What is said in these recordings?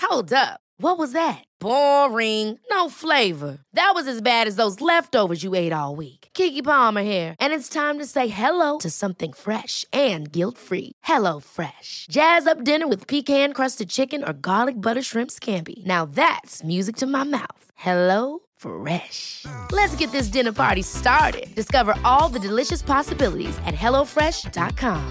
Hold up. What was that? Boring. No flavor. That was as bad as those leftovers you ate all week. Keke Palmer here, and it's time to say hello to something fresh and guilt-free. Hello Fresh. Jazz up dinner with pecan-crusted chicken or garlic butter shrimp scampi. Now that's music to my mouth. Hello Fresh. Let's get this dinner party started. Discover all the delicious possibilities at hellofresh.com.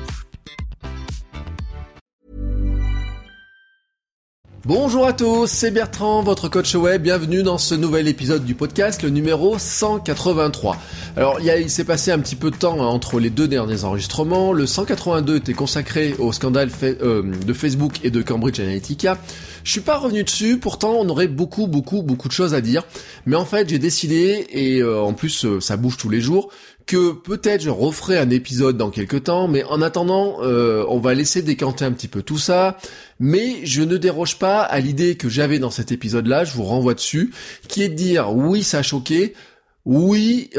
Bonjour à tous, c'est Bertrand, votre coach web. Bienvenue dans ce nouvel épisode du podcast, le numéro 183. Alors, il s'est passé un petit peu de temps entre les deux derniers enregistrements. Le 182 était consacré au scandale de Facebook et de Cambridge Analytica. Je suis pas revenu dessus, pourtant on aurait beaucoup de choses à dire. Mais en fait, j'ai décidé, et en plus ça bouge tous les jours, que peut-être je referai un épisode dans quelques temps, mais en attendant, on va laisser décanter un petit peu tout ça. Mais je ne déroge pas à l'idée que j'avais dans cet épisode-là, je vous renvoie dessus, qui est de dire oui, ça a choqué, oui,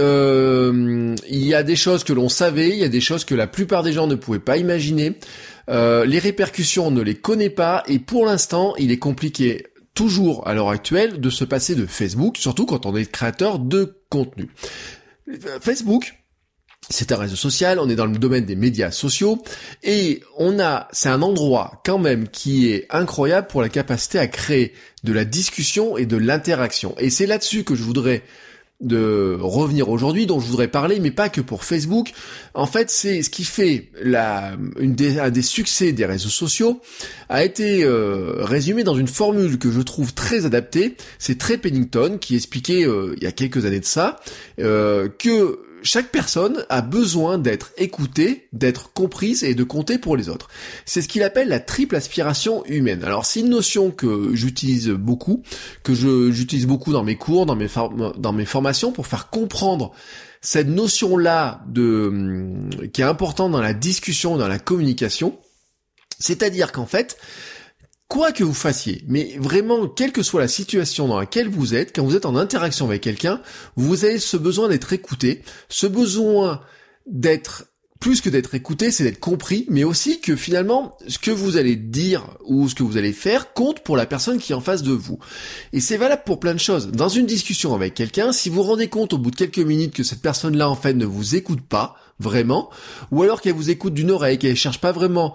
il y a des choses que l'on savait, il y a des choses que la plupart des gens ne pouvaient pas imaginer. Les répercussions, on ne les connaît pas, et pour l'instant, il est compliqué, toujours à l'heure actuelle, de se passer de Facebook, surtout quand on est créateur de contenu. Facebook, c'est un réseau social, on est dans le domaine des médias sociaux, et c'est un endroit quand même qui est incroyable pour la capacité à créer de la discussion et de l'interaction. Et c'est là-dessus que je voudrais revenir aujourd'hui, dont je voudrais parler, mais pas que pour Facebook. En fait, c'est ce qui fait un des succès des réseaux sociaux, a été résumé dans une formule que je trouve très adaptée. C'est Trey Pennington qui expliquait il y a quelques années de ça, que chaque personne a besoin d'être écoutée, d'être comprise et de compter pour les autres. C'est ce qu'il appelle la triple aspiration humaine. Alors c'est une notion que j'utilise beaucoup, j'utilise beaucoup dans mes cours, dans mes formations pour faire comprendre cette notion-là qui est importante dans la discussion, dans la communication. C'est-à-dire qu'en fait, quoi que vous fassiez, mais vraiment, quelle que soit la situation dans laquelle vous êtes, quand vous êtes en interaction avec quelqu'un, vous avez ce besoin d'être écouté, ce besoin d'être, plus que d'être écouté, c'est d'être compris, mais aussi que finalement, ce que vous allez dire ou ce que vous allez faire compte pour la personne qui est en face de vous. Et c'est valable pour plein de choses. Dans une discussion avec quelqu'un, si vous vous rendez compte au bout de quelques minutes que cette personne-là, en fait, ne vous écoute pas, vraiment, ou alors qu'elle vous écoute d'une oreille, qu'elle cherche pas vraiment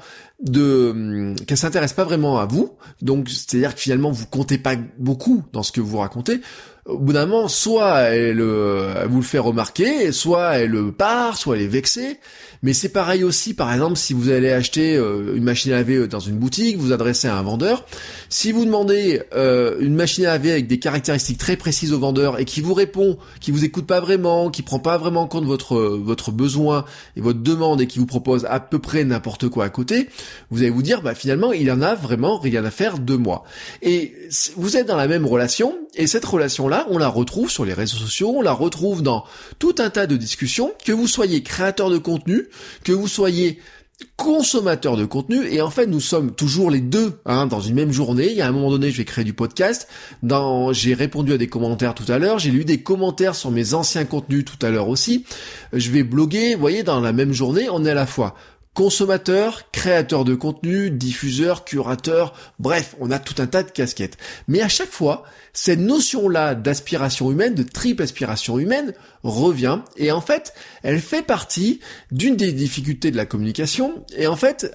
qu'elle s'intéresse pas vraiment à vous, donc c'est-à-dire que finalement vous comptez pas beaucoup dans ce que vous racontez, au bout d'un moment, soit elle vous le fait remarquer, soit elle part, soit elle est vexée. Mais c'est pareil aussi, par exemple, si vous allez acheter une machine à laver dans une boutique, vous adressez à un vendeur. Si vous demandez une machine à laver avec des caractéristiques très précises au vendeur et qui vous répond, qui vous écoute pas vraiment, qui prend pas vraiment en compte votre besoin et votre demande et qui vous propose à peu près n'importe quoi à côté, vous allez vous dire, finalement, il en a vraiment rien à faire de moi. Et vous êtes dans la même relation, et cette relation-là, on la retrouve sur les réseaux sociaux, on la retrouve dans tout un tas de discussions, que vous soyez créateur de contenu, que vous soyez consommateur de contenu, et en fait nous sommes toujours les deux dans une même journée. Il y a un moment donné, je vais créer du podcast, j'ai répondu à des commentaires tout à l'heure, j'ai lu des commentaires sur mes anciens contenus tout à l'heure aussi, je vais bloguer, vous voyez, dans la même journée, on est à la fois consommateur, créateur de contenu, diffuseur, curateur, bref, on a tout un tas de casquettes. Mais à chaque fois, cette notion-là d'aspiration humaine, de triple aspiration humaine, revient, et en fait, elle fait partie d'une des difficultés de la communication, et en fait,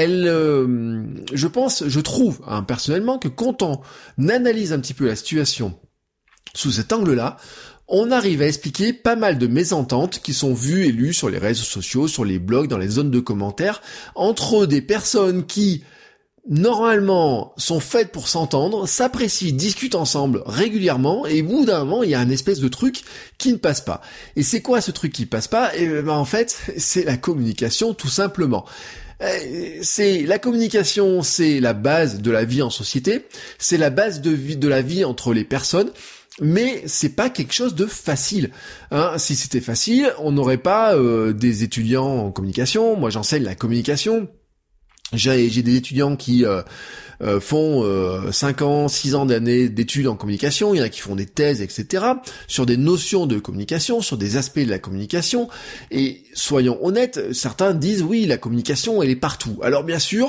je trouve, personnellement, que quand on analyse un petit peu la situation sous cet angle-là, on arrive à expliquer pas mal de mésententes qui sont vues et lues sur les réseaux sociaux, sur les blogs, dans les zones de commentaires, entre des personnes qui, normalement, sont faites pour s'entendre, s'apprécient, discutent ensemble régulièrement, et au bout d'un moment, il y a un espèce de truc qui ne passe pas. Et c'est quoi ce truc qui passe pas ? En fait, c'est la communication, tout simplement. C'est la communication, c'est la base de la vie en société, c'est la base de la vie entre les personnes. Mais c'est pas quelque chose de facile. Si c'était facile, on n'aurait pas des étudiants en communication. Moi, j'enseigne la communication. J'ai des étudiants qui font 5 ans, 6 ans d'années d'études en communication. Il y en a qui font des thèses, etc. sur des notions de communication, sur des aspects de la communication. Et soyons honnêtes, certains disent oui, la communication, elle est partout. Alors bien sûr,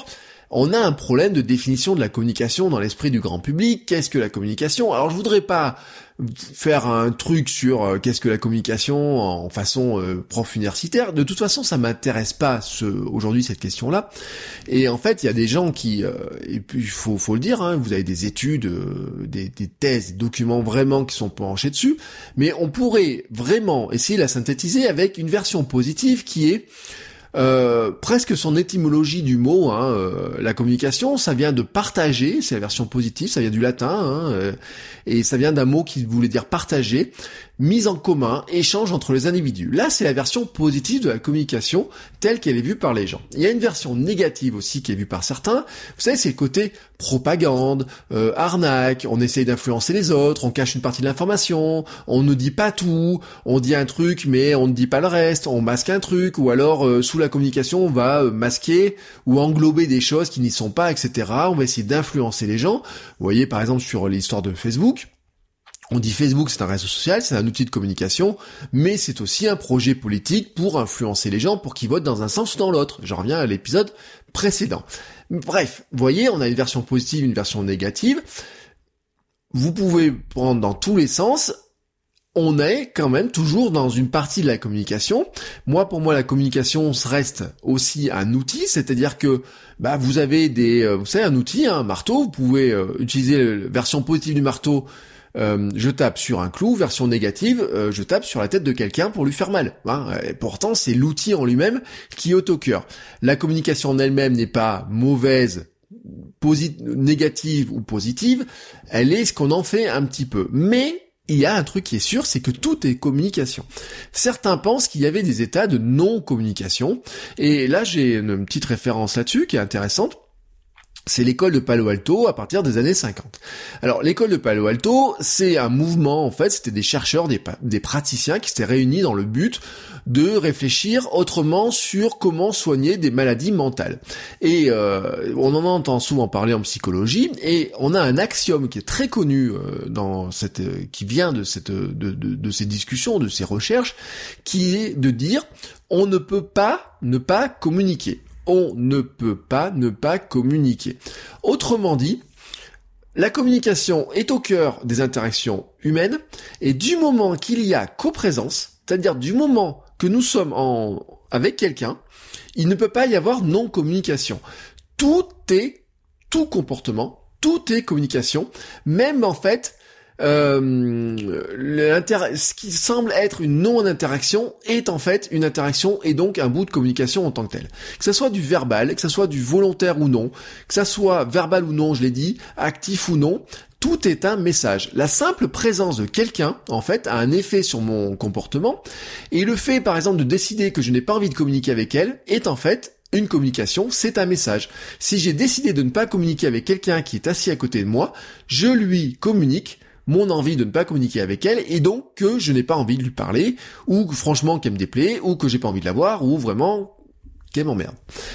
on a un problème de définition de la communication dans l'esprit du grand public. Qu'est-ce que la communication? Alors je voudrais pas faire un truc sur qu'est-ce que la communication en façon prof universitaire. De toute façon, ça m'intéresse pas aujourd'hui cette question-là. Et en fait, il y a des gens qui, et puis faut le dire, hein, vous avez des études, des thèses, des documents vraiment qui sont penchés dessus, mais on pourrait vraiment essayer de la synthétiser avec une version positive qui est presque son étymologie du mot, la communication, ça vient de partager, c'est la version positive, ça vient du latin, et ça vient d'un mot qui voulait dire partager, mise en commun, échange entre les individus. Là, c'est la version positive de la communication telle qu'elle est vue par les gens. Il y a une version négative aussi qui est vue par certains. Vous savez, c'est le côté propagande, arnaque, on essaye d'influencer les autres, on cache une partie de l'information, on ne dit pas tout, on dit un truc mais on ne dit pas le reste, on masque un truc, ou alors sous la communication on va masquer ou englober des choses qui n'y sont pas, etc. On va essayer d'influencer les gens. Vous voyez par exemple sur l'histoire de Facebook, on dit Facebook c'est un réseau social, c'est un outil de communication, mais c'est aussi un projet politique pour influencer les gens pour qu'ils votent dans un sens ou dans l'autre. J'en reviens à l'épisode précédent. Bref, vous voyez, on a une version positive, une version négative. Vous pouvez prendre dans tous les sens. On est quand même toujours dans une partie de la communication. Pour moi, la communication reste aussi un outil, c'est-à-dire que vous avez vous savez, un outil, un marteau, vous pouvez utiliser la version positive du marteau. Je tape sur un clou, version négative, je tape sur la tête de quelqu'un pour lui faire mal. Et pourtant, c'est l'outil en lui-même qui est au cœur. La communication en elle-même n'est pas mauvaise, négative ou positive, elle est ce qu'on en fait un petit peu. Mais il y a un truc qui est sûr, c'est que tout est communication. Certains pensent qu'il y avait des états de non-communication, et là j'ai une petite référence là-dessus qui est intéressante. C'est l'école de Palo Alto à partir des années 50. Alors l'école de Palo Alto, c'est un mouvement, en fait, c'était des chercheurs, des praticiens qui s'étaient réunis dans le but de réfléchir autrement sur comment soigner des maladies mentales. Et on en entend souvent parler en psychologie, et on a un axiome qui est très connu qui vient de ces discussions, de ces recherches, qui est de dire on ne peut pas ne pas communiquer. On ne peut pas ne pas communiquer. Autrement dit, la communication est au cœur des interactions humaines, et du moment qu'il y a coprésence, c'est-à-dire du moment que nous sommes avec quelqu'un, il ne peut pas y avoir non-communication. Tout comportement, tout est communication, même en fait, ce qui semble être une non-interaction est en fait une interaction et donc un bout de communication en tant que tel. Que ça soit du verbal, que ça soit du volontaire ou non, que ça soit verbal ou non, je l'ai dit, actif ou non, tout est un message. La simple présence de quelqu'un, en fait, a un effet sur mon comportement, et le fait, par exemple, de décider que je n'ai pas envie de communiquer avec elle est en fait une communication, c'est un message. Si j'ai décidé de ne pas communiquer avec quelqu'un qui est assis à côté de moi, je lui communique mon envie de ne pas communiquer avec elle, et donc que je n'ai pas envie de lui parler, ou franchement qu'elle me déplaît, ou que j'ai pas envie de la voir, ou vraiment qu'elle m'emmerde.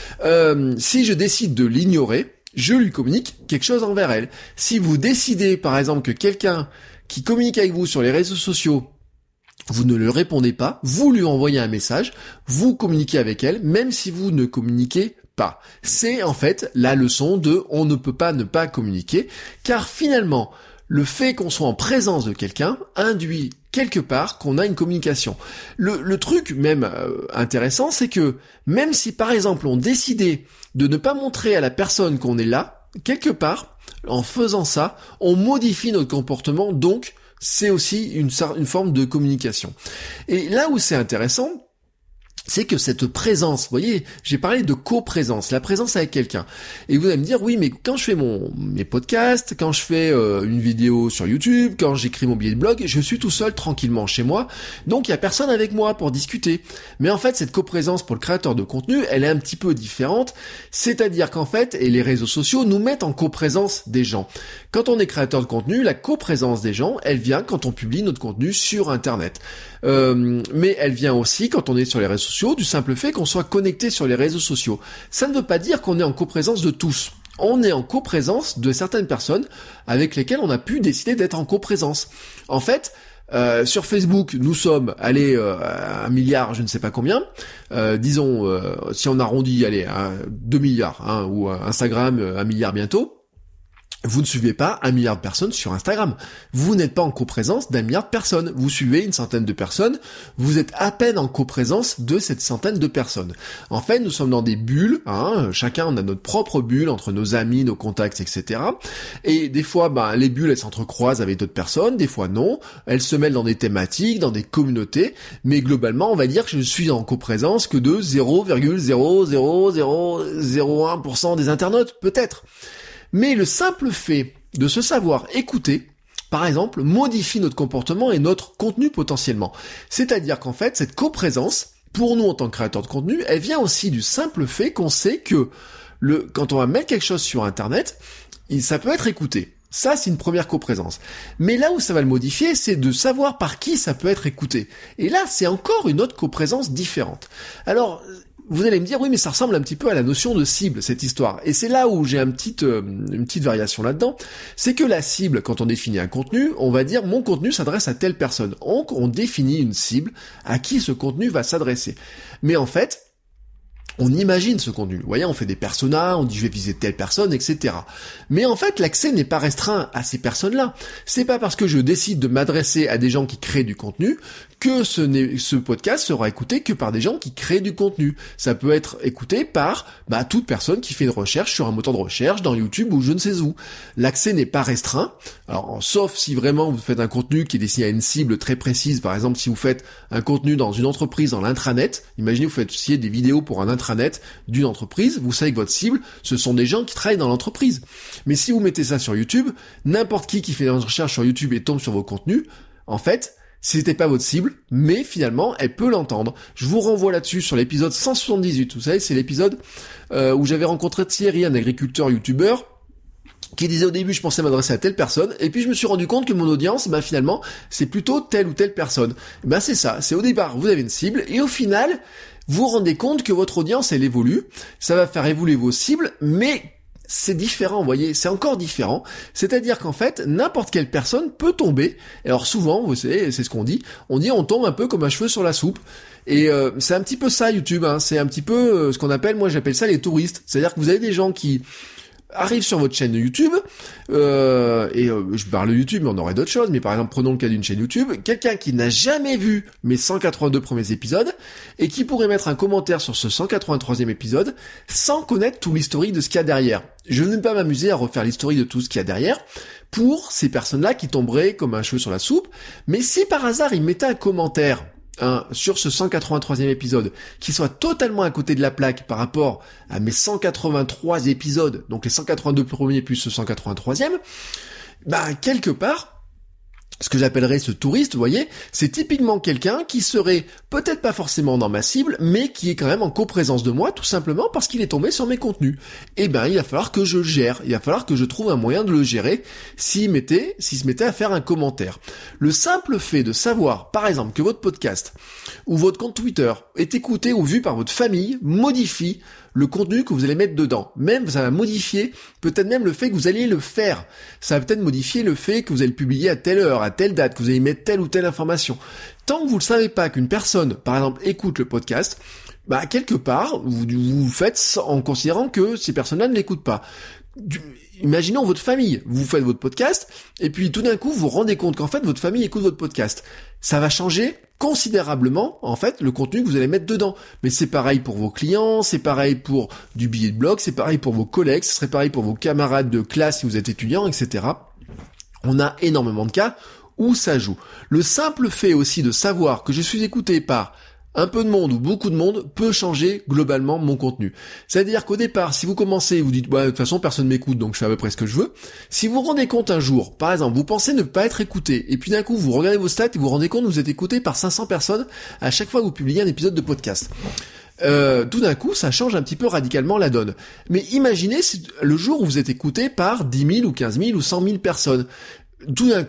Si je décide de l'ignorer, je lui communique quelque chose envers elle. Si vous décidez par exemple que quelqu'un qui communique avec vous sur les réseaux sociaux, vous ne le répondez pas, vous lui envoyez un message, vous communiquez avec elle, même si vous ne communiquez pas. C'est en fait la leçon de on ne peut pas ne pas communiquer, car finalement, le fait qu'on soit en présence de quelqu'un induit quelque part qu'on a une communication. Le truc même intéressant, c'est que même si par exemple on décidait de ne pas montrer à la personne qu'on est là, quelque part, en faisant ça, on modifie notre comportement, donc c'est aussi une forme de communication. Et là où c'est intéressant, c'est que cette présence, vous voyez, j'ai parlé de coprésence, la présence avec quelqu'un. Et vous allez me dire, oui, mais quand je fais mes podcasts, quand je fais une vidéo sur YouTube, quand j'écris mon billet de blog, je suis tout seul, tranquillement, chez moi. Donc, il y a personne avec moi pour discuter. Mais en fait, cette coprésence pour le créateur de contenu, elle est un petit peu différente. C'est-à-dire qu'en fait, et les réseaux sociaux nous mettent en coprésence des gens. Quand on est créateur de contenu, la coprésence des gens, elle vient quand on publie notre contenu sur Internet. Mais elle vient aussi quand on est sur les réseaux sociaux, du simple fait qu'on soit connecté sur les réseaux sociaux. Ça ne veut pas dire qu'on est en coprésence de tous. On est en coprésence de certaines personnes avec lesquelles on a pu décider d'être en coprésence. En fait, Sur Facebook, nous sommes, à 1 milliard, je ne sais pas combien. Disons, si on arrondit, à 2 milliards, ou Instagram, 1 milliard bientôt. Vous ne suivez pas 1 milliard de personnes sur Instagram. Vous n'êtes pas en coprésence d'1 milliard de personnes. Vous suivez une centaine de personnes. Vous êtes à peine en coprésence de cette centaine de personnes. En fait, nous sommes dans des bulles. Chacun, on a notre propre bulle entre nos amis, nos contacts, etc. Et des fois, les bulles, elles s'entrecroisent avec d'autres personnes. Des fois, non. Elles se mêlent dans des thématiques, dans des communautés. Mais globalement, on va dire que je suis en coprésence que de 0,00001% des internautes, peut-être. Mais le simple fait de se savoir écouter, par exemple, modifie notre comportement et notre contenu potentiellement. C'est-à-dire qu'en fait, cette coprésence, pour nous en tant que créateurs de contenu, elle vient aussi du simple fait qu'on sait que quand on va mettre quelque chose sur Internet, ça peut être écouté. Ça, c'est une première coprésence. Mais là où ça va le modifier, c'est de savoir par qui ça peut être écouté. Et là, c'est encore une autre coprésence différente. Alors, vous allez me dire, oui, mais ça ressemble un petit peu à la notion de cible, cette histoire. Et c'est là où j'ai une petite variation là-dedans. C'est que la cible, quand on définit un contenu, on va dire, mon contenu s'adresse à telle personne. Donc, on définit une cible à qui ce contenu va s'adresser. Mais en fait, on imagine ce contenu. Vous voyez, on fait des personas, on dit je vais viser telle personne, etc. Mais en fait, l'accès n'est pas restreint à ces personnes-là. C'est pas parce que je décide de m'adresser à des gens qui créent du contenu que ce podcast sera écouté que par des gens qui créent du contenu. Ça peut être écouté par toute personne qui fait une recherche sur un moteur de recherche, dans YouTube ou je ne sais où. L'accès n'est pas restreint. Alors, sauf si vraiment vous faites un contenu qui est destiné à une cible très précise. Par exemple, si vous faites un contenu dans une entreprise, dans l'intranet, imaginez vous faites des vidéos pour un intranet d'une entreprise, vous savez que votre cible, ce sont des gens qui travaillent dans l'entreprise. Mais si vous mettez ça sur YouTube, n'importe qui fait une recherche sur YouTube et tombe sur vos contenus, en fait, c'était pas votre cible, mais finalement, elle peut l'entendre. Je vous renvoie là-dessus sur l'épisode 178. Vous savez, c'est l'épisode où j'avais rencontré Thierry, un agriculteur youtubeur, qui disait au début, je pensais m'adresser à telle personne, et puis je me suis rendu compte que mon audience, finalement, c'est plutôt telle ou telle personne. C'est ça. C'est au départ, vous avez une cible, et au final, vous vous rendez compte que votre audience, elle évolue. Ça va faire évoluer vos cibles, mais c'est différent, vous voyez, c'est encore différent. C'est-à-dire qu'en fait, n'importe quelle personne peut tomber. Alors souvent, vous savez, c'est ce qu'on dit, on tombe un peu comme un cheveu sur la soupe. Et c'est un petit peu ça, YouTube, c'est un petit peu ce qu'on appelle, moi j'appelle ça les touristes. C'est-à-dire que vous avez des gens qui arrive sur votre chaîne YouTube, je parle de YouTube, mais on aurait d'autres choses, mais par exemple, prenons le cas d'une chaîne YouTube, quelqu'un qui n'a jamais vu mes 182 premiers épisodes, et qui pourrait mettre un commentaire sur ce 183e épisode, sans connaître tout l'historique de ce qu'il y a derrière. Je ne vais pas m'amuser à refaire l'historique de tout ce qu'il y a derrière, pour ces personnes-là qui tomberaient comme un cheveu sur la soupe, mais si par hasard ils mettaient un commentaire, sur ce 183e épisode, qui soit totalement à côté de la plaque par rapport à mes 183 épisodes, donc les 182 premiers plus ce 183e, quelque part, ce que j'appellerais ce touriste, vous voyez, c'est typiquement quelqu'un qui serait peut-être pas forcément dans ma cible, mais qui est quand même en coprésence de moi, tout simplement parce qu'il est tombé sur mes contenus. Il va falloir que je le gère, il va falloir que je trouve un moyen de le gérer s'il se mettait à faire un commentaire. Le simple fait de savoir, par exemple, que votre podcast ou votre compte Twitter est écouté ou vu par votre famille modifie le contenu que vous allez mettre dedans. Même, ça va modifier peut-être même le fait que vous allez le faire. Ça va peut-être modifier le fait que vous allez le publier à telle heure, à telle date, que vous allez mettre telle ou telle information. Tant que vous ne savez pas qu'une personne, par exemple, écoute le podcast, quelque part, vous faites en considérant que ces personnes-là ne l'écoutent pas. Imaginons votre famille, vous faites votre podcast, et puis tout d'un coup, vous vous rendez compte qu'en fait, votre famille écoute votre podcast. Ça va changer considérablement, en fait, le contenu que vous allez mettre dedans. Mais c'est pareil pour vos clients, c'est pareil pour du billet de blog, c'est pareil pour vos collègues, ce serait pareil pour vos camarades de classe si vous êtes étudiant, etc. On a énormément de cas où ça joue. Le simple fait aussi de savoir que je suis écouté par un peu de monde ou beaucoup de monde peut changer globalement mon contenu. C'est-à-dire qu'au départ, si vous commencez, vous dites, de toute façon, personne m'écoute, donc je fais à peu près ce que je veux. Si vous vous rendez compte un jour, par exemple, vous pensez ne pas être écouté, et puis d'un coup, vous regardez vos stats et vous vous rendez compte que vous êtes écouté par 500 personnes à chaque fois que vous publiez un épisode de podcast. Tout d'un coup, ça change un petit peu radicalement la donne. Mais imaginez le jour où vous êtes écouté par 10 000 ou 15 000 ou 100 000 personnes. Tout d'un coup,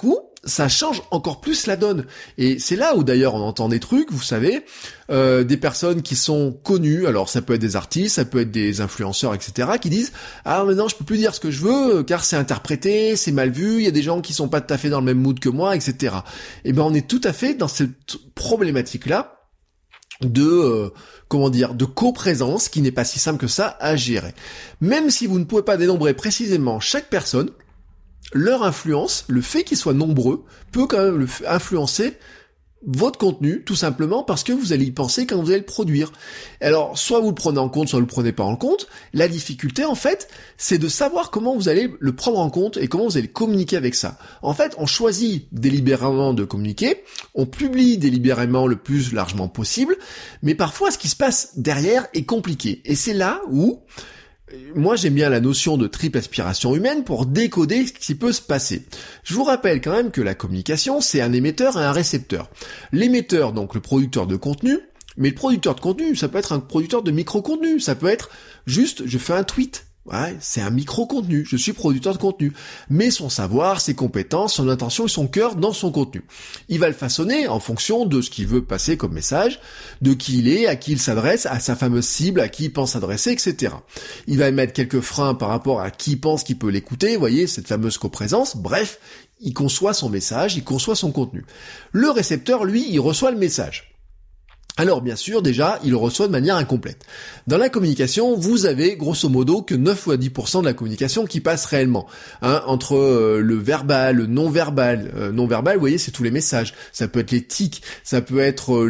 ça change encore plus la donne. Et c'est là où d'ailleurs on entend des trucs, vous savez, des personnes qui sont connues, alors ça peut être des artistes, ça peut être des influenceurs, etc., qui disent « Ah maintenant je peux plus dire ce que je veux, car c'est interprété, c'est mal vu, il y a des gens qui sont pas tout à fait dans le même mood que moi, etc. » Et ben on est tout à fait dans cette problématique-là de de coprésence qui n'est pas si simple que ça à gérer. Même si vous ne pouvez pas dénombrer précisément chaque personne, leur influence, le fait qu'ils soient nombreux, peut quand même influencer votre contenu, tout simplement parce que vous allez y penser quand vous allez le produire. Alors, soit vous le prenez en compte, soit vous le prenez pas en compte. La difficulté, en fait, c'est de savoir comment vous allez le prendre en compte et comment vous allez communiquer avec ça. En fait, on choisit délibérément de communiquer, on publie délibérément le plus largement possible, mais parfois, ce qui se passe derrière est compliqué. Et c'est là où moi, j'aime bien la notion de triple aspiration humaine pour décoder ce qui peut se passer. Je vous rappelle quand même que la communication, c'est un émetteur et un récepteur. L'émetteur, donc le producteur de contenu, mais le producteur de contenu, ça peut être un producteur de micro-contenu, ça peut être juste, je fais un tweet. Ouais, c'est un micro-contenu, je suis producteur de contenu. Mais son savoir, ses compétences, son intention et son cœur dans son contenu. Il va le façonner en fonction de ce qu'il veut passer comme message, de qui il est, à qui il s'adresse, à sa fameuse cible, à qui il pense s'adresser, etc. Il va émettre quelques freins par rapport à qui pense qu'il peut l'écouter, vous voyez, cette fameuse coprésence, bref, il conçoit son message, il conçoit son contenu. Le récepteur, lui, il reçoit le message. Alors bien sûr, déjà, il le reçoit de manière incomplète. Dans la communication, vous avez grosso modo que 9 ou 10% de la communication qui passe réellement. Entre le verbal, le non-verbal. Non-verbal, vous voyez, c'est tous les messages. Ça peut être les tics, ça peut être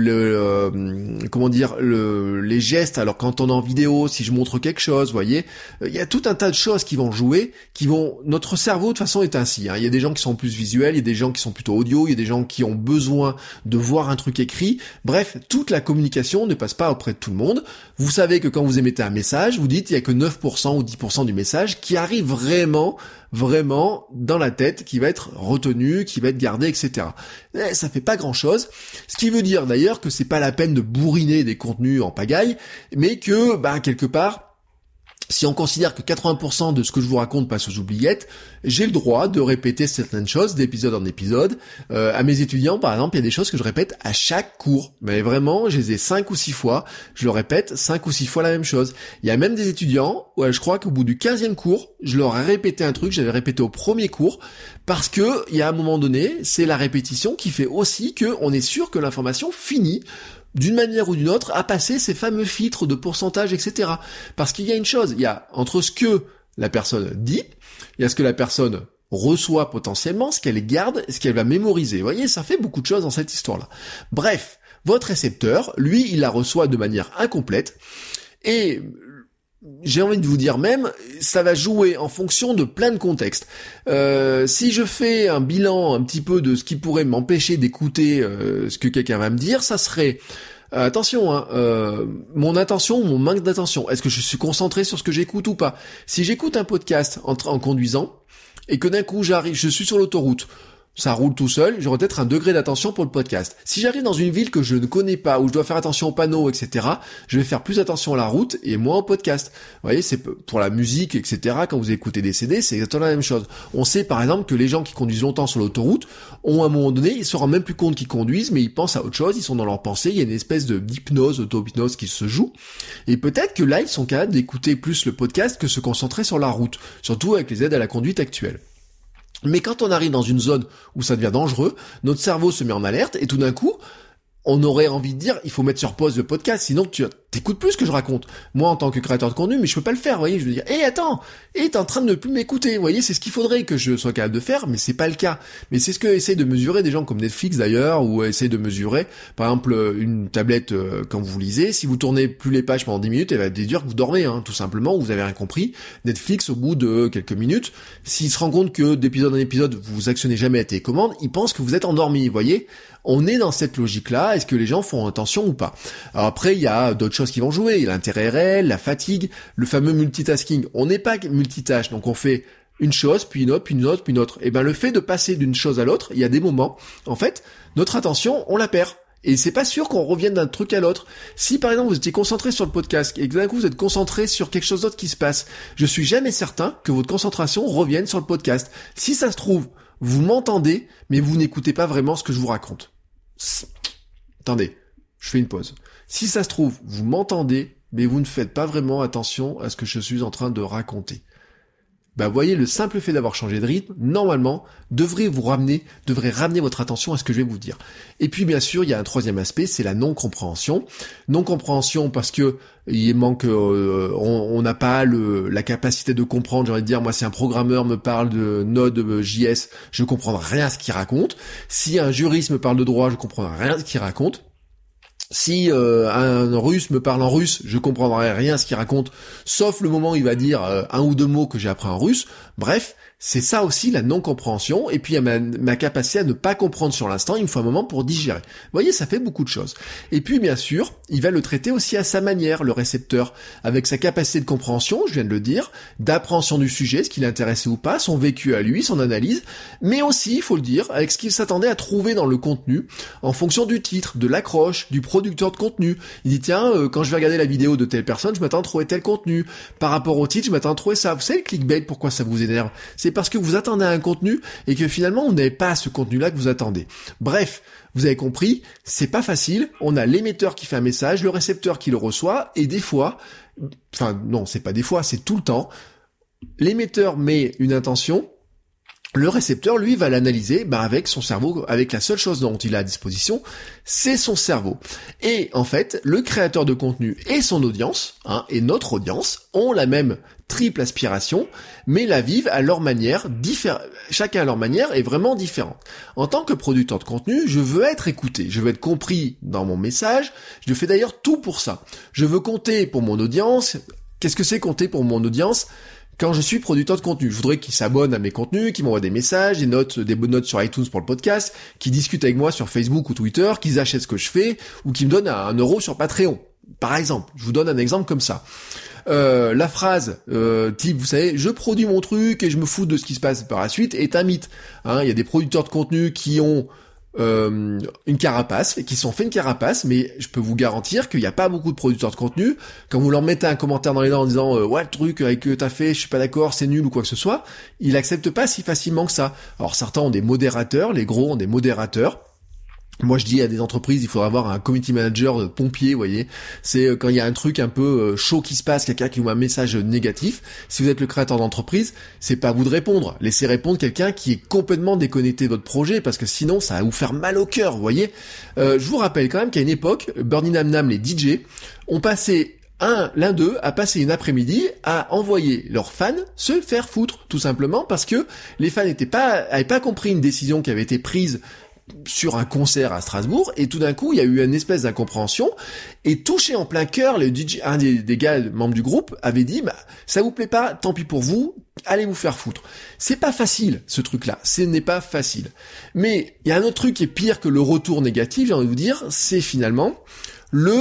les gestes. Alors quand on est en vidéo, si je montre quelque chose, vous voyez, il y a tout un tas de choses qui vont jouer, notre cerveau de toute façon est ainsi. Il y a des gens qui sont plus visuels, il y a des gens qui sont plutôt audio, il y a des gens qui ont besoin de voir un truc écrit. Bref, toute la communication ne passe pas auprès de tout le monde. Vous savez que quand vous émettez un message, vous dites il y a que 9% ou 10% du message qui arrive vraiment dans la tête, qui va être retenu, qui va être gardé, etc. Et ça fait pas grand chose. Ce qui veut dire d'ailleurs que c'est pas la peine de bourriner des contenus en pagaille, mais que, quelque part, si on considère que 80% de ce que je vous raconte passe aux oubliettes, j'ai le droit de répéter certaines choses d'épisode en épisode. À mes étudiants, par exemple, il y a des choses que je répète à chaque cours. Mais vraiment, je les ai 5 ou 6 fois. Je leur répète 5 ou 6 fois la même chose. Il y a même des étudiants, je crois qu'au bout du 15e cours, je leur ai répété un truc que j'avais répété au premier cours, parce que, il y a un moment donné, c'est la répétition qui fait aussi que on est sûr que l'information finit d'une manière ou d'une autre, à passer ces fameux filtres de pourcentage, etc. Parce qu'il y a une chose, il y a entre ce que la personne dit, il y a ce que la personne reçoit potentiellement, ce qu'elle garde, ce qu'elle va mémoriser. Vous voyez, ça fait beaucoup de choses dans cette histoire-là. Bref, votre récepteur, lui, il la reçoit de manière incomplète, et j'ai envie de vous dire même, ça va jouer en fonction de plein de contextes. Si je fais un bilan un petit peu de ce qui pourrait m'empêcher d'écouter ce que quelqu'un va me dire, ça serait attention, mon attention ou mon manque d'attention. Est-ce que je suis concentré sur ce que j'écoute ou pas? Si j'écoute un podcast en conduisant et que d'un coup je suis sur l'autoroute, ça roule tout seul, j'aurai peut-être un degré d'attention pour le podcast. Si j'arrive dans une ville que je ne connais pas, où je dois faire attention aux panneaux, etc., je vais faire plus attention à la route et moins au podcast. Vous voyez, c'est pour la musique, etc., quand vous écoutez des CD, c'est exactement la même chose. On sait par exemple que les gens qui conduisent longtemps sur l'autoroute ont à un moment donné, ils se rendent même plus compte qu'ils conduisent, mais ils pensent à autre chose, ils sont dans leur pensée, il y a une espèce d'hypnose, auto-hypnose qui se joue. Et peut-être que là, ils sont capables d'écouter plus le podcast que se concentrer sur la route, surtout avec les aides à la conduite actuelles. Mais quand on arrive dans une zone où ça devient dangereux, notre cerveau se met en alerte et tout d'un coup, on aurait envie de dire, il faut mettre sur pause le podcast, sinon tu t'écoutes plus ce que je raconte. Moi, en tant que créateur de contenu, mais je peux pas le faire, vous voyez, je veux dire, attends, t'es en train de ne plus m'écouter, vous voyez, c'est ce qu'il faudrait que je sois capable de faire, mais c'est pas le cas. Mais c'est ce que essayent de mesurer des gens comme Netflix d'ailleurs, ou essayent de mesurer, par exemple, une tablette, quand vous lisez, si vous tournez plus les pages pendant 10 minutes, elle va déduire que vous dormez, tout simplement, vous avez rien compris. Netflix, au bout de quelques minutes, s'il se rend compte que d'épisode en épisode, vous actionnez jamais la télécommande, il pense que vous êtes endormi, vous voyez. On est dans cette logique-là, est-ce que les gens font attention ou pas? Alors après, il y a d'autres choses qui vont jouer, l'intérêt réel, la fatigue, le fameux multitasking. On n'est pas multitâche, donc on fait une chose, puis une autre, puis une autre, puis une autre. Et le fait de passer d'une chose à l'autre, il y a des moments, en fait, notre attention, on la perd. Et c'est pas sûr qu'on revienne d'un truc à l'autre. Si par exemple vous étiez concentré sur le podcast et que d'un coup vous êtes concentré sur quelque chose d'autre qui se passe, je suis jamais certain que votre concentration revienne sur le podcast. Si ça se trouve, vous m'entendez, mais vous n'écoutez pas vraiment ce que je vous raconte. Attendez, je fais une pause. Si ça se trouve, vous m'entendez, mais vous ne faites pas vraiment attention à ce que je suis en train de raconter. Bah, voyez, le simple fait d'avoir changé de rythme, normalement, devrait ramener votre attention à ce que je vais vous dire. Et puis, bien sûr, il y a un troisième aspect, c'est la non-compréhension. Non-compréhension parce que il manque, on n'a pas la capacité de comprendre. J'ai envie de dire, moi, si un programmeur me parle de Node.js, je comprendrai rien à ce qu'il raconte. Si un juriste me parle de droit, je comprendrai rien à ce qu'il raconte. Si un russe me parle en russe, je comprendrai rien à ce qu'il raconte, sauf le moment où il va dire un ou deux mots que j'ai appris en russe. Bref, c'est ça aussi la non-compréhension, et puis il y a ma capacité à ne pas comprendre sur l'instant, il me faut un moment pour digérer. Vous voyez, ça fait beaucoup de choses. Et puis bien sûr, il va le traiter aussi à sa manière, le récepteur, avec sa capacité de compréhension, je viens de le dire, d'appréhension du sujet, ce qui l'intéressait ou pas, son vécu à lui, son analyse, mais aussi, il faut le dire, avec ce qu'il s'attendait à trouver dans le contenu, en fonction du titre, de l'accroche, du producteur de contenu. Il dit, tiens, quand je vais regarder la vidéo de telle personne, je m'attends à trouver tel contenu. Par rapport au titre, je m'attends à trouver ça. Vous savez, le clickbait, pourquoi ça vous énerve? C'est parce que vous attendez un contenu et que finalement, vous n'avez pas ce contenu-là que vous attendez. Bref, vous avez compris, c'est pas facile. On a l'émetteur qui fait un message, le récepteur qui le reçoit, et des fois, enfin non, c'est pas des fois, c'est tout le temps, l'émetteur met une intention, le récepteur, lui, va l'analyser avec son cerveau, avec la seule chose dont il a à disposition, c'est son cerveau. Et en fait, le créateur de contenu et son audience, et notre audience, ont la même triple aspiration, mais la vivent à leur manière, chacun à leur manière est vraiment différente. En tant que producteur de contenu, je veux être écouté, je veux être compris dans mon message, je fais d'ailleurs tout pour ça. Je veux compter pour mon audience. Qu'est-ce que c'est compter pour mon audience ? Quand je suis producteur de contenu, je voudrais qu'ils s'abonnent à mes contenus, qu'ils m'envoient des messages, des bonnes notes sur iTunes pour le podcast, qu'ils discutent avec moi sur Facebook ou Twitter, qu'ils achètent ce que je fais, ou qu'ils me donnent 1 euro sur Patreon. Par exemple, je vous donne un exemple comme ça. La phrase type, vous savez, je produis mon truc et je me fous de ce qui se passe par la suite est un mythe. Il y a des producteurs de contenu qui ont une carapace, qui sont fait une carapace, mais je peux vous garantir qu'il n'y a pas beaucoup de producteurs de contenu. Quand vous leur mettez un commentaire dans les dents en disant ouais, le truc avec que t'as fait, je suis pas d'accord, c'est nul ou quoi que ce soit, ils acceptent pas si facilement que ça. Alors certains ont des modérateurs, les gros ont des modérateurs. Moi je dis à des entreprises, il faudra avoir un community manager pompier, vous voyez. C'est quand il y a un truc un peu chaud qui se passe, quelqu'un qui vous met un message négatif. Si vous êtes le créateur d'entreprise, c'est pas à vous de répondre. Laissez répondre quelqu'un qui est complètement déconnecté de votre projet, parce que sinon ça va vous faire mal au cœur, vous voyez. Je vous rappelle quand même qu'à une époque, Burning Nam Nam, les DJ, ont passé l'un d'eux a passé une après-midi à envoyer leurs fans se faire foutre, tout simplement parce que les fans avaient pas compris une décision qui avait été prise sur un concert à Strasbourg, et tout d'un coup il y a eu une espèce d'incompréhension, et touché en plein cœur, le DJ, un des gars membres du groupe avait dit ça vous plaît pas, tant pis pour vous, allez vous faire foutre. C'est pas facile ce truc-là, ce n'est pas facile. Mais il y a un autre truc qui est pire que le retour négatif, j'ai envie de vous dire, c'est finalement le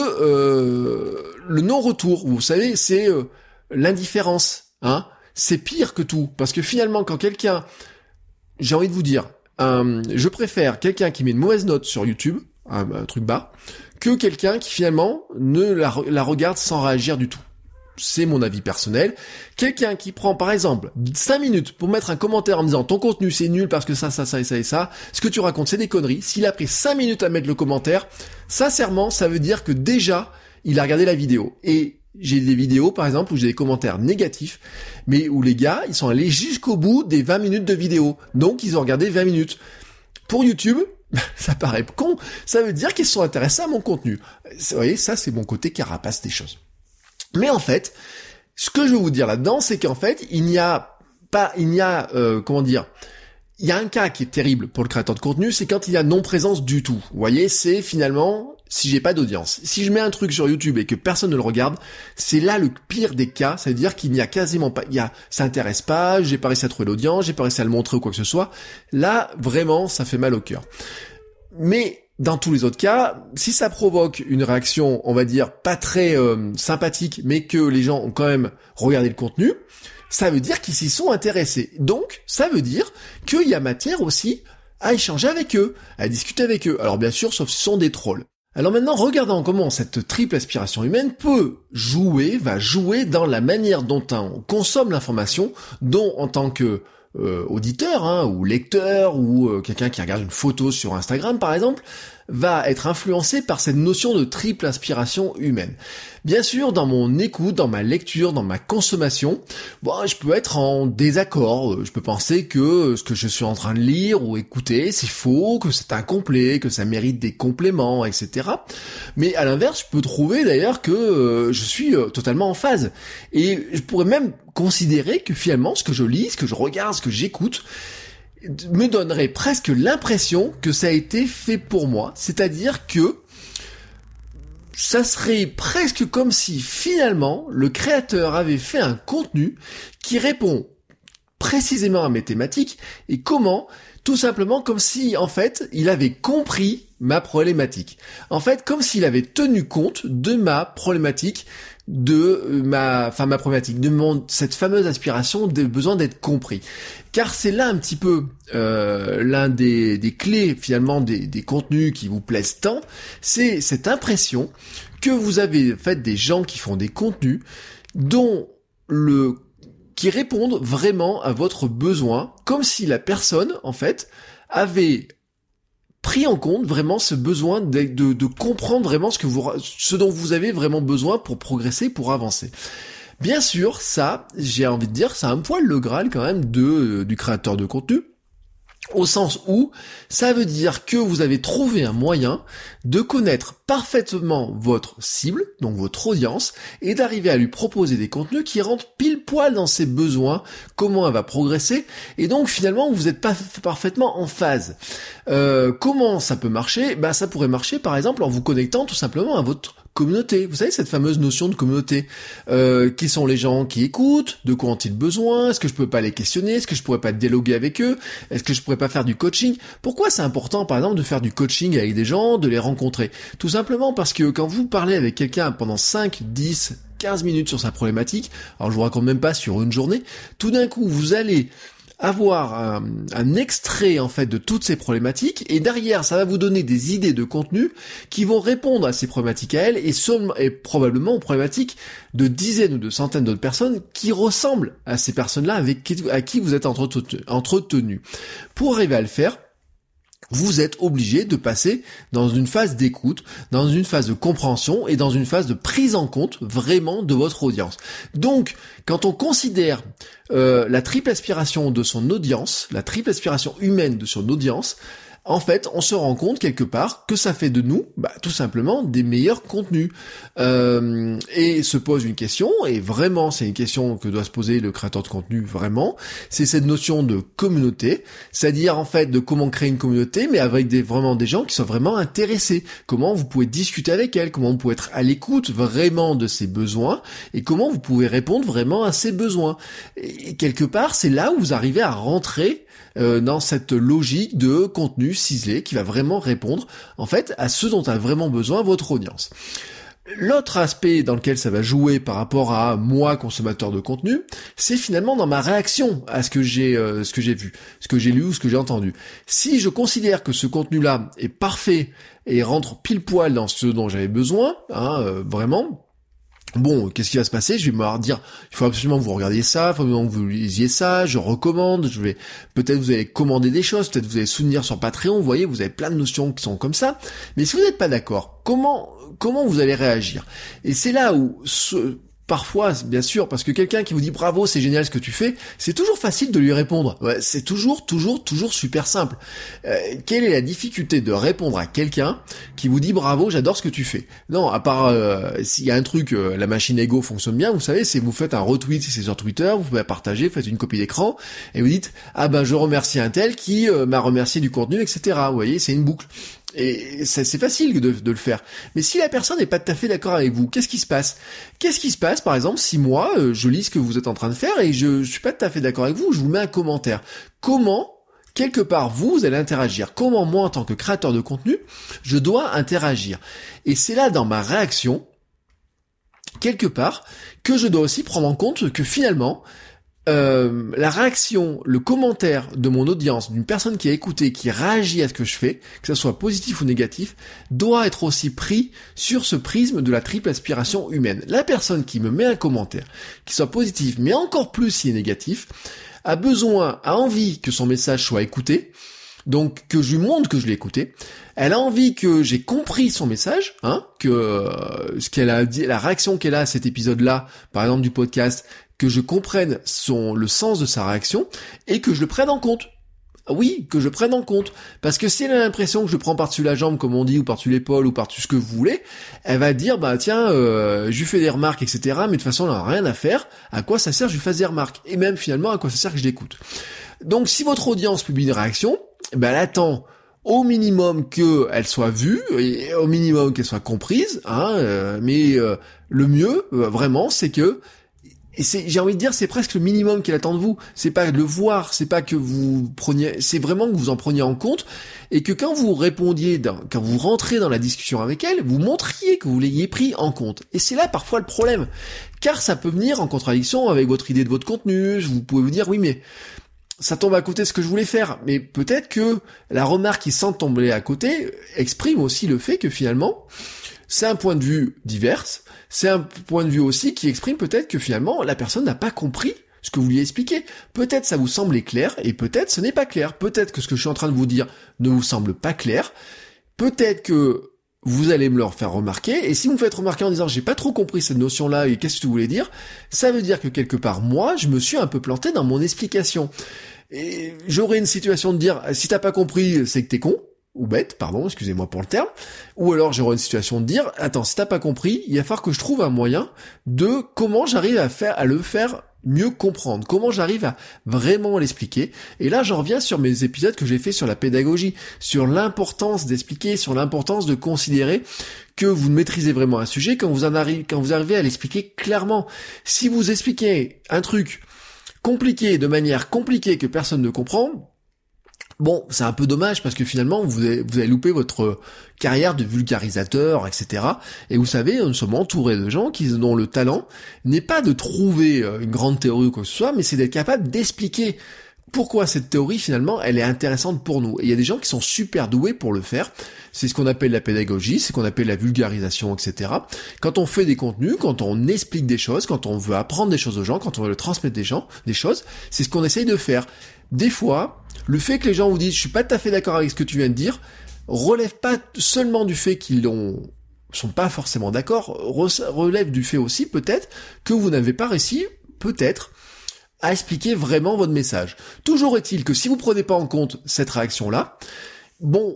non-retour. Vous savez, c'est l'indifférence, c'est pire que tout, parce que finalement quand quelqu'un, j'ai envie de vous dire, je préfère quelqu'un qui met une mauvaise note sur YouTube, un truc bas, que quelqu'un qui finalement ne la regarde sans réagir du tout. C'est mon avis personnel. Quelqu'un qui prend par exemple 5 minutes pour mettre un commentaire en me disant ton contenu c'est nul parce que ça et ça, ce que tu racontes c'est des conneries, s'il a pris 5 minutes à mettre le commentaire, sincèrement ça veut dire que déjà il a regardé la vidéo. Et j'ai des vidéos, par exemple, où j'ai des commentaires négatifs, mais où les gars, ils sont allés jusqu'au bout des 20 minutes de vidéo. Donc, ils ont regardé 20 minutes. Pour YouTube, ça paraît con, ça veut dire qu'ils sont intéressés à mon contenu. Vous voyez, ça, c'est mon côté carapace des choses. Mais en fait, ce que je veux vous dire là-dedans, c'est qu'en fait, il y a un cas qui est terrible pour le créateur de contenu, c'est quand il y a non-présence du tout. Vous voyez, c'est finalement, si j'ai pas d'audience. Si je mets un truc sur YouTube et que personne ne le regarde, c'est là le pire des cas, ça veut dire qu'il n'y a quasiment pas, ça intéresse pas, j'ai pas réussi à trouver l'audience, j'ai pas réussi à le montrer ou quoi que ce soit. Là, vraiment, ça fait mal au cœur. Mais, dans tous les autres cas, si ça provoque une réaction, on va dire, pas très sympathique, mais que les gens ont quand même regardé le contenu, ça veut dire qu'ils s'y sont intéressés. Donc, ça veut dire qu'il y a matière aussi à échanger avec eux, à discuter avec eux. Alors bien sûr, sauf si ce sont des trolls. Alors maintenant, regardons comment cette triple aspiration humaine va jouer dans la manière dont on consomme l'information, dont en tant que auditeur ou lecteur ou quelqu'un qui regarde une photo sur Instagram par exemple, va être influencé par cette notion de triple inspiration humaine. Bien sûr, dans mon écoute, dans ma lecture, dans ma consommation, je peux être en désaccord. Je peux penser que ce que je suis en train de lire ou écouter, c'est faux, que c'est incomplet, que ça mérite des compléments, etc. Mais à l'inverse, je peux trouver d'ailleurs que je suis totalement en phase. Et je pourrais même considérer que finalement, ce que je lis, ce que je regarde, ce que j'écoute, me donnerait presque l'impression que ça a été fait pour moi. C'est-à-dire que ça serait presque comme si finalement le créateur avait fait un contenu qui répond précisément à mes thématiques et comment, tout simplement comme si en fait il avait compris ma problématique. En fait, comme s'il avait tenu compte de ma problématique, de cette fameuse aspiration de besoin d'être compris. Car c'est là un petit peu l'un des clés finalement des contenus qui vous plaisent tant, c'est cette impression que vous avez en fait des gens qui font des contenus qui répondent vraiment à votre besoin, comme si la personne en fait avait pris en compte vraiment ce besoin de comprendre vraiment ce dont vous avez vraiment besoin pour progresser, pour avancer. Bien sûr, ça, j'ai envie de dire, c'est un poil le Graal quand même du créateur de contenu, au sens où ça veut dire que vous avez trouvé un moyen de connaître parfaitement votre cible, donc votre audience, et d'arriver à lui proposer des contenus qui rentrent pile poil dans ses besoins, comment elle va progresser, et donc finalement vous êtes pas parfaitement en phase. Comment ça peut marcher ? Ça pourrait marcher par exemple en vous connectant tout simplement à votre communauté. Vous savez, cette fameuse notion de communauté. Qui sont les gens qui écoutent? De quoi ont-ils besoin? Est-ce que je peux pas les questionner? Est-ce que je pourrais pas dialoguer avec eux? Est-ce que je pourrais pas faire du coaching? Pourquoi c'est important, par exemple, de faire du coaching avec des gens, de les rencontrer? Tout simplement parce que quand vous parlez avec quelqu'un pendant 5, 10, 15 minutes sur sa problématique, alors je vous raconte même pas sur une journée, tout d'un coup, vous allez avoir un extrait en fait de toutes ces problématiques et derrière ça va vous donner des idées de contenu qui vont répondre à ces problématiques à elle et probablement aux problématiques de dizaines ou de centaines d'autres personnes qui ressemblent à ces personnes-là à qui vous êtes entretenu. Pour arriver à le faire, vous êtes obligé de passer dans une phase d'écoute, dans une phase de compréhension et dans une phase de prise en compte vraiment de votre audience. Donc, quand on considère la triple aspiration de son audience, la triple aspiration humaine de son audience, en fait, on se rend compte quelque part que ça fait de nous, tout simplement, des meilleurs contenus. Et se pose une question, et vraiment, c'est une question que doit se poser le créateur de contenu, vraiment, c'est cette notion de communauté, c'est-à-dire, en fait, de comment créer une communauté, mais avec vraiment des gens qui sont vraiment intéressés. Comment vous pouvez discuter avec elles, comment vous pouvez être à l'écoute vraiment de ses besoins, et comment vous pouvez répondre vraiment à ses besoins. Et quelque part, c'est là où vous arrivez à rentrer dans cette logique de contenu ciselé qui va vraiment répondre en fait à ce dont a vraiment besoin votre audience. L'autre aspect dans lequel ça va jouer par rapport à moi, consommateur de contenu, c'est finalement dans ma réaction à ce que j'ai vu, ce que j'ai lu ou ce que j'ai entendu. Si je considère que ce contenu-là est parfait et rentre pile poil dans ce dont j'avais besoin, vraiment, bon, qu'est-ce qui va se passer? Je vais me dire, il faut absolument que vous regardiez ça, il faut absolument que vous lisiez ça, je recommande, peut-être vous allez commander des choses, peut-être vous allez soutenir sur Patreon, vous voyez, vous avez plein de notions qui sont comme ça. Mais si vous n'êtes pas d'accord, comment vous allez réagir? Et c'est là où, parfois, bien sûr, parce que quelqu'un qui vous dit bravo, c'est génial ce que tu fais, c'est toujours facile de lui répondre. Ouais, c'est toujours super simple. Quelle est la difficulté de répondre à quelqu'un qui vous dit bravo, j'adore ce que tu fais? Non, à part s'il y a un truc, la machine Ego fonctionne bien, vous savez, c'est vous faites un retweet si c'est sur Twitter, vous pouvez partager, faites une copie d'écran et vous dites je remercie un tel qui m'a remercié du contenu, etc. Vous voyez, c'est une boucle. Et c'est facile de le faire. Mais si la personne n'est pas tout à fait d'accord avec vous, qu'est-ce qui se passe? Qu'est-ce qui se passe, par exemple, si moi, je lis ce que vous êtes en train de faire et je suis pas tout à fait d'accord avec vous, je vous mets un commentaire. Comment, quelque part, vous allez interagir? Comment, moi, en tant que créateur de contenu, je dois interagir? Et c'est là, dans ma réaction, quelque part, que je dois aussi prendre en compte que finalement, la réaction, le commentaire de mon audience, d'une personne qui a écouté, qui réagit à ce que je fais, que ce soit positif ou négatif, doit être aussi pris sur ce prisme de la triple aspiration humaine. La personne qui me met un commentaire, qui soit positif, mais encore plus s'il est négatif, a besoin, a envie que son message soit écouté, donc que je lui montre que je l'ai écouté, elle a envie que j'ai compris son message, que ce qu'elle a dit, la réaction qu'elle a à cet épisode-là, par exemple du podcast, que je comprenne le sens de sa réaction et que je le prenne en compte. Oui, que je prenne en compte. Parce que si elle a l'impression que je le prends par-dessus la jambe, comme on dit, ou par-dessus l'épaule, ou par-dessus ce que vous voulez, elle va dire, je lui fais des remarques, etc., mais de toute façon, elle n'a rien à faire. À quoi ça sert que je lui fasse des remarques? Et même, finalement, à quoi ça sert que je l'écoute? Donc, si votre audience publie une réaction, elle attend au minimum qu'elle soit vue, et au minimum qu'elle soit comprise, mais le mieux, vraiment, c'est que j'ai envie de dire, c'est presque le minimum qu'elle attend de vous. C'est pas de le voir, c'est pas que c'est vraiment que vous en preniez en compte et que quand vous quand vous rentrez dans la discussion avec elle, vous montriez que vous l'ayez pris en compte. Et c'est là parfois le problème. Car ça peut venir en contradiction avec votre idée de votre contenu. Vous pouvez vous dire, oui, mais ça tombe à côté de ce que je voulais faire. Mais peut-être que la remarque qui semble tomber à côté exprime aussi le fait que finalement, c'est un point de vue divers, c'est un point de vue aussi qui exprime peut-être que finalement la personne n'a pas compris ce que vous lui expliquez. Peut-être ça vous semblait clair et peut-être ce n'est pas clair. Peut-être que ce que je suis en train de vous dire ne vous semble pas clair. Peut-être que vous allez me le faire remarquer et si vous me faites remarquer en disant j'ai pas trop compris cette notion-là et qu'est-ce que tu voulais dire, ça veut dire que quelque part moi je me suis un peu planté dans mon explication. Et j'aurais une situation de dire si t'as pas compris c'est que t'es con. Ou bête, pardon, excusez-moi pour le terme, ou alors j'aurai une situation de dire, attends, si t'as pas compris, il va falloir que je trouve un moyen de comment j'arrive à le faire mieux comprendre, comment j'arrive à vraiment l'expliquer, et là j'en reviens sur mes épisodes que j'ai fait sur la pédagogie, sur l'importance d'expliquer, sur l'importance de considérer que vous maîtrisez vraiment un sujet quand vous arrivez à l'expliquer clairement. Si vous expliquez un truc compliqué de manière compliquée que personne ne comprend, bon, c'est un peu dommage parce que finalement, vous avez loupé votre carrière de vulgarisateur, etc. Et vous savez, nous sommes entourés de gens dont le talent n'est pas de trouver une grande théorie ou quoi que ce soit, mais c'est d'être capable d'expliquer pourquoi cette théorie, finalement, elle est intéressante pour nous. Et il y a des gens qui sont super doués pour le faire. C'est ce qu'on appelle la pédagogie, c'est ce qu'on appelle la vulgarisation, etc. Quand on fait des contenus, quand on explique des choses, quand on veut apprendre des choses aux gens, quand on veut le transmettre des choses, c'est ce qu'on essaye de faire. Des fois, le fait que les gens vous disent « je suis pas tout à fait d'accord avec ce que tu viens de dire », relève pas seulement du fait qu'ils sont pas forcément d'accord, relève du fait aussi peut-être que vous n'avez pas réussi, peut-être, à expliquer vraiment votre message. Toujours est-il que si vous prenez pas en compte cette réaction-là, bon,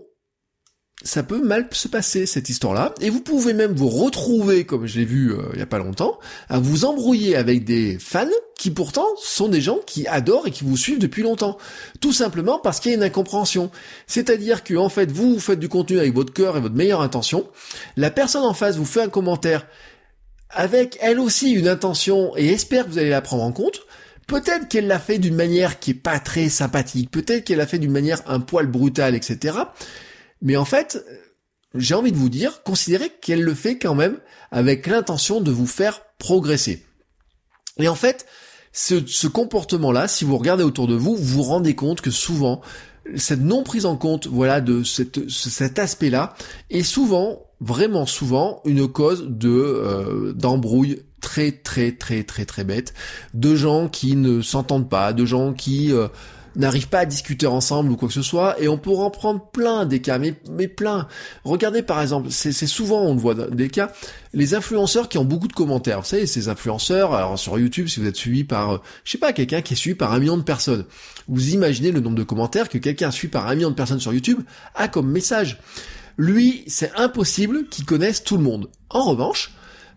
ça peut mal se passer, cette histoire-là, et vous pouvez même vous retrouver, comme je l'ai vu il y a pas longtemps, à vous embrouiller avec des fans qui pourtant sont des gens qui adorent et qui vous suivent depuis longtemps. Tout simplement parce qu'il y a une incompréhension. C'est-à-dire que, en fait, vous faites du contenu avec votre cœur et votre meilleure intention, la personne en face vous fait un commentaire avec elle aussi une intention et espère que vous allez la prendre en compte. Peut-être qu'elle l'a fait d'une manière qui est pas très sympathique, peut-être qu'elle l'a fait d'une manière un poil brutale, etc., mais en fait, j'ai envie de vous dire, considérez qu'elle le fait quand même avec l'intention de vous faire progresser. Et en fait, ce comportement-là, si vous regardez autour de vous, vous vous rendez compte que souvent, cette non prise en compte, voilà, de cet aspect-là, est souvent, vraiment souvent, une cause d'embrouille très bête, de gens qui ne s'entendent pas, de gens qui n'arrivent pas à discuter ensemble ou quoi que ce soit, et on pourra en prendre plein des cas, mais plein. Regardez par exemple, c'est souvent, on le voit des cas, les influenceurs qui ont beaucoup de commentaires. Vous savez, ces influenceurs, alors sur YouTube, si vous êtes suivi par, quelqu'un qui est suivi par 1 million de personnes, vous imaginez le nombre de commentaires que quelqu'un suivi par 1 million de personnes sur YouTube a comme message. Lui, c'est impossible qu'il connaisse tout le monde. En revanche,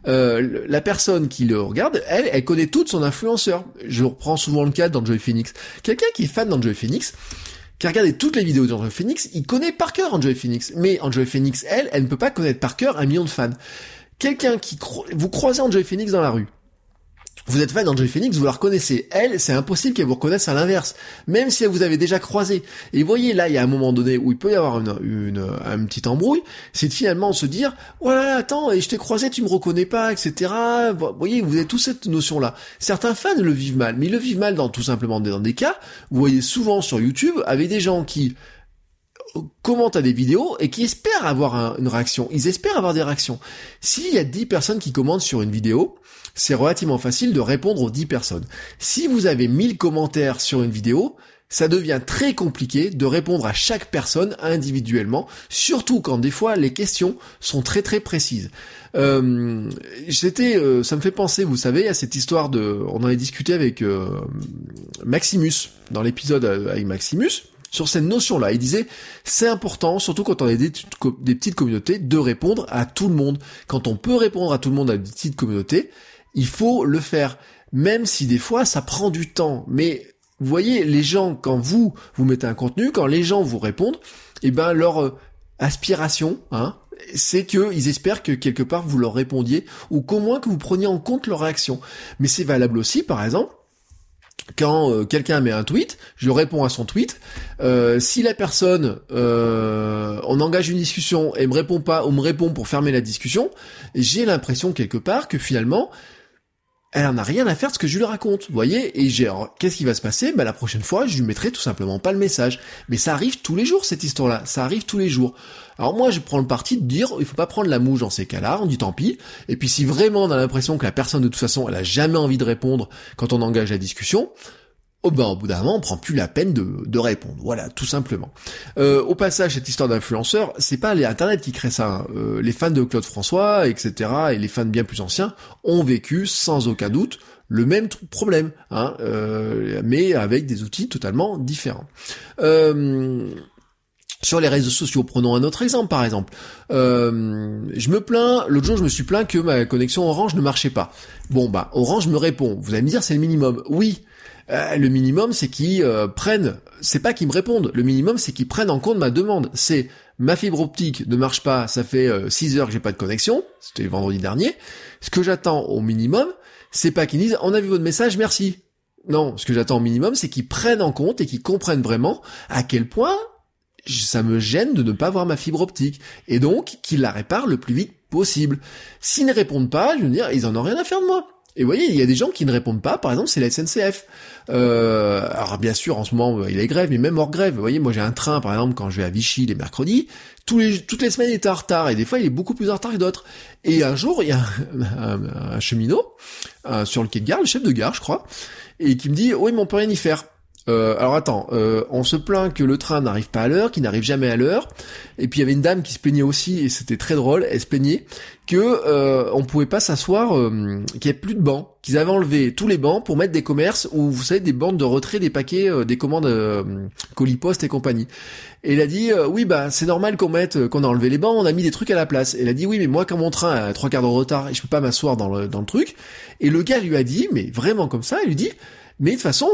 la personne qui le regarde, elle connaît tout de son influenceur. Je reprends souvent le cas d'Enjoy Phoenix. Quelqu'un qui est fan d'Enjoy Phoenix, qui a regardé toutes les vidéos d'Enjoy Phoenix, il connaît par cœur Enjoy Phoenix. Mais Enjoy Phoenix, elle ne peut pas connaître par cœur 1 million de fans. Quelqu'un vous croisez Enjoy Phoenix dans la rue. Vous êtes fan d'Enjoy Phoenix, vous la reconnaissez. Elle, c'est impossible qu'elle vous reconnaisse à l'inverse. Même si elle vous avez déjà croisé. Et vous voyez, là, il y a un moment donné où il peut y avoir une petite embrouille. C'est de finalement se dire, voilà, attends, et je t'ai croisé, tu me reconnais pas, etc. Vous voyez, vous avez toute cette notion-là. Certains fans le vivent mal. Mais ils le vivent mal tout simplement dans des cas, vous voyez souvent sur YouTube, avec des gens qui commentent à des vidéos et qui espèrent avoir une réaction. Ils espèrent avoir des réactions. S'il y a 10 personnes qui commentent sur une vidéo, c'est relativement facile de répondre aux 10 personnes. Si vous avez 1000 commentaires sur une vidéo, ça devient très compliqué de répondre à chaque personne individuellement, surtout quand des fois les questions sont très très précises. Ça me fait penser, vous savez, à cette histoire on en avait discuté avec Maximus, dans l'épisode avec Maximus, sur cette notion-là. Il disait, c'est important, surtout quand on a des petites communautés, de répondre à tout le monde. Quand on peut répondre à tout le monde à des petites communautés, il faut le faire, même si des fois ça prend du temps, mais vous voyez, les gens, quand vous mettez un contenu, quand les gens vous répondent, eh ben leur aspiration, c'est qu'ils espèrent que quelque part vous leur répondiez, ou qu'au moins que vous preniez en compte leur réaction. Mais c'est valable aussi, par exemple, quand quelqu'un met un tweet, je réponds à son tweet. Si la personne, on engage une discussion et me répond pas, ou me répond pour fermer la discussion, j'ai l'impression quelque part que finalement, elle en a rien à faire de ce que je lui raconte, vous voyez, et qu'est-ce qui va se passer? La prochaine fois, je lui mettrai tout simplement pas le message. Mais ça arrive tous les jours, cette histoire-là, ça arrive tous les jours. Alors moi, je prends le parti de dire, il faut pas prendre la mouche dans ces cas-là, on dit tant pis, et puis si vraiment on a l'impression que la personne, de toute façon, elle a jamais envie de répondre quand on engage la discussion, au bout d'un moment, on prend plus la peine de répondre. Voilà, tout simplement. Au passage, cette histoire d'influenceur, c'est pas les Internet qui crée ça. Les fans de Claude François, etc., et les fans bien plus anciens, ont vécu, sans aucun doute, le même problème, mais avec des outils totalement différents. Sur les réseaux sociaux, prenons un autre exemple, par exemple. L'autre jour, je me suis plaint que ma connexion Orange ne marchait pas. Orange me répond. Vous allez me dire, c'est le minimum. Oui. Le minimum, c'est qu'ils c'est pas qu'ils me répondent, le minimum, c'est qu'ils prennent en compte ma demande. C'est, ma fibre optique ne marche pas, ça fait 6 heures que j'ai pas de connexion, c'était vendredi dernier. Ce que j'attends au minimum, c'est pas qu'ils disent, on a vu votre message, merci. Non, ce que j'attends au minimum, c'est qu'ils prennent en compte et qu'ils comprennent vraiment à quel point ça me gêne de ne pas voir ma fibre optique. Et donc, qu'ils la réparent le plus vite possible. S'ils ne répondent pas, je veux dire, ils en ont rien à faire de moi. Et vous voyez, il y a des gens qui ne répondent pas, par exemple, c'est la SNCF. Alors bien sûr, en ce moment, il y a grève, mais même hors grève, vous voyez, moi j'ai un train, par exemple, quand je vais à Vichy les mercredis, toutes les semaines il est en retard, et des fois il est beaucoup plus en retard que d'autres. Et un jour, il y a un cheminot, sur le quai de gare, le chef de gare, je crois, et qui me dit, oui, mais on peut rien y faire. Alors attends, on se plaint que le train n'arrive pas à l'heure, qu'il n'arrive jamais à l'heure, et puis il y avait une dame qui se plaignait aussi, et c'était très drôle, elle se plaignait que on pouvait pas s'asseoir, qu'il y avait plus de bancs, qu'ils avaient enlevé tous les bancs pour mettre des commerces où, vous savez, des bandes de retrait des paquets, des commandes colis poste et compagnie. Et elle a dit, oui, c'est normal qu'on a enlevé les bancs, on a mis des trucs à la place. Et elle a dit, oui, mais moi, quand mon train a 3 quarts d'heure de retard, et je peux pas m'asseoir dans le truc. Et le gars lui a dit, mais vraiment comme ça, il lui dit, mais de toute façon,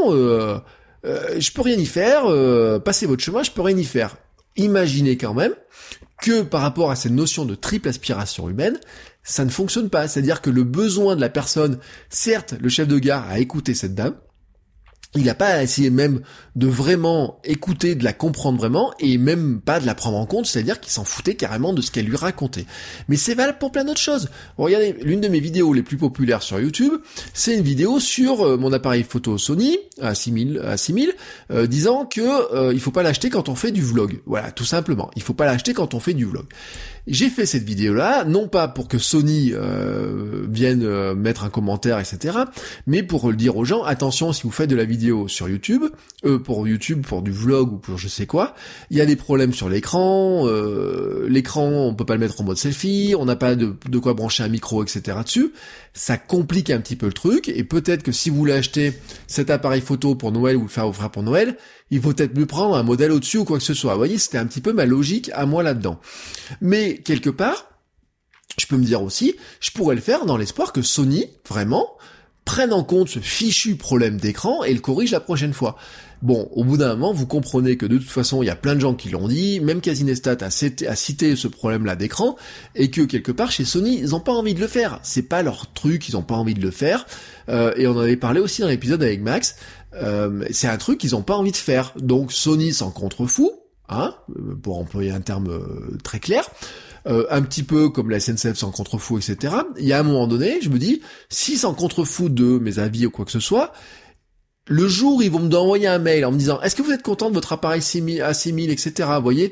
je peux rien y faire, passez votre chemin, je peux rien y faire. Imaginez quand même que par rapport à cette notion de triple aspiration humaine, ça ne fonctionne pas. C'est-à-dire que le besoin de la personne, certes, le chef de gare a écouté cette dame, il n'a pas essayé même de vraiment écouter, de la comprendre vraiment, et même pas de la prendre en compte, c'est-à-dire qu'il s'en foutait carrément de ce qu'elle lui racontait. Mais c'est valable pour plein d'autres choses. Regardez, l'une de mes vidéos les plus populaires sur YouTube, c'est une vidéo sur mon appareil photo Sony A6000, disant que il faut pas l'acheter quand on fait du vlog. Voilà, tout simplement. Il faut pas l'acheter quand on fait du vlog. J'ai fait cette vidéo-là, non pas pour que Sony vienne mettre un commentaire, etc., mais pour le dire aux gens, attention, si vous faites de la vidéo sur YouTube, pour du vlog ou pour je sais quoi, il y a des problèmes sur l'écran, on peut pas le mettre en mode selfie, on n'a pas de quoi brancher un micro, etc. dessus, ça complique un petit peu le truc, et peut-être que si vous voulez acheter cet appareil photo pour Noël ou le faire offrir pour Noël, il faut peut-être mieux prendre un modèle au-dessus ou quoi que ce soit. Vous voyez, c'était un petit peu ma logique à moi là-dedans. Mais quelque part, je peux me dire aussi, je pourrais le faire dans l'espoir que Sony, vraiment, prenne en compte ce fichu problème d'écran et le corrige la prochaine fois. Bon, au bout d'un moment, vous comprenez que de toute façon, il y a plein de gens qui l'ont dit, même Casinestat a cité ce problème-là d'écran, et que quelque part, chez Sony, ils ont pas envie de le faire. C'est pas leur truc, ils ont pas envie de le faire. Et on en avait parlé aussi dans l'épisode avec Max. C'est un truc qu'ils ont pas envie de faire. Donc Sony s'en contrefout, pour employer un terme très clair. Un petit peu comme la SNCF s'en contrefout, etc. Il y a un moment donné, je me dis, s'ils s'en contrefoutent de mes avis ou quoi que ce soit, le jour où ils vont me envoyer un mail en me disant, est-ce que vous êtes content de votre appareil A6000, etc. Vous voyez,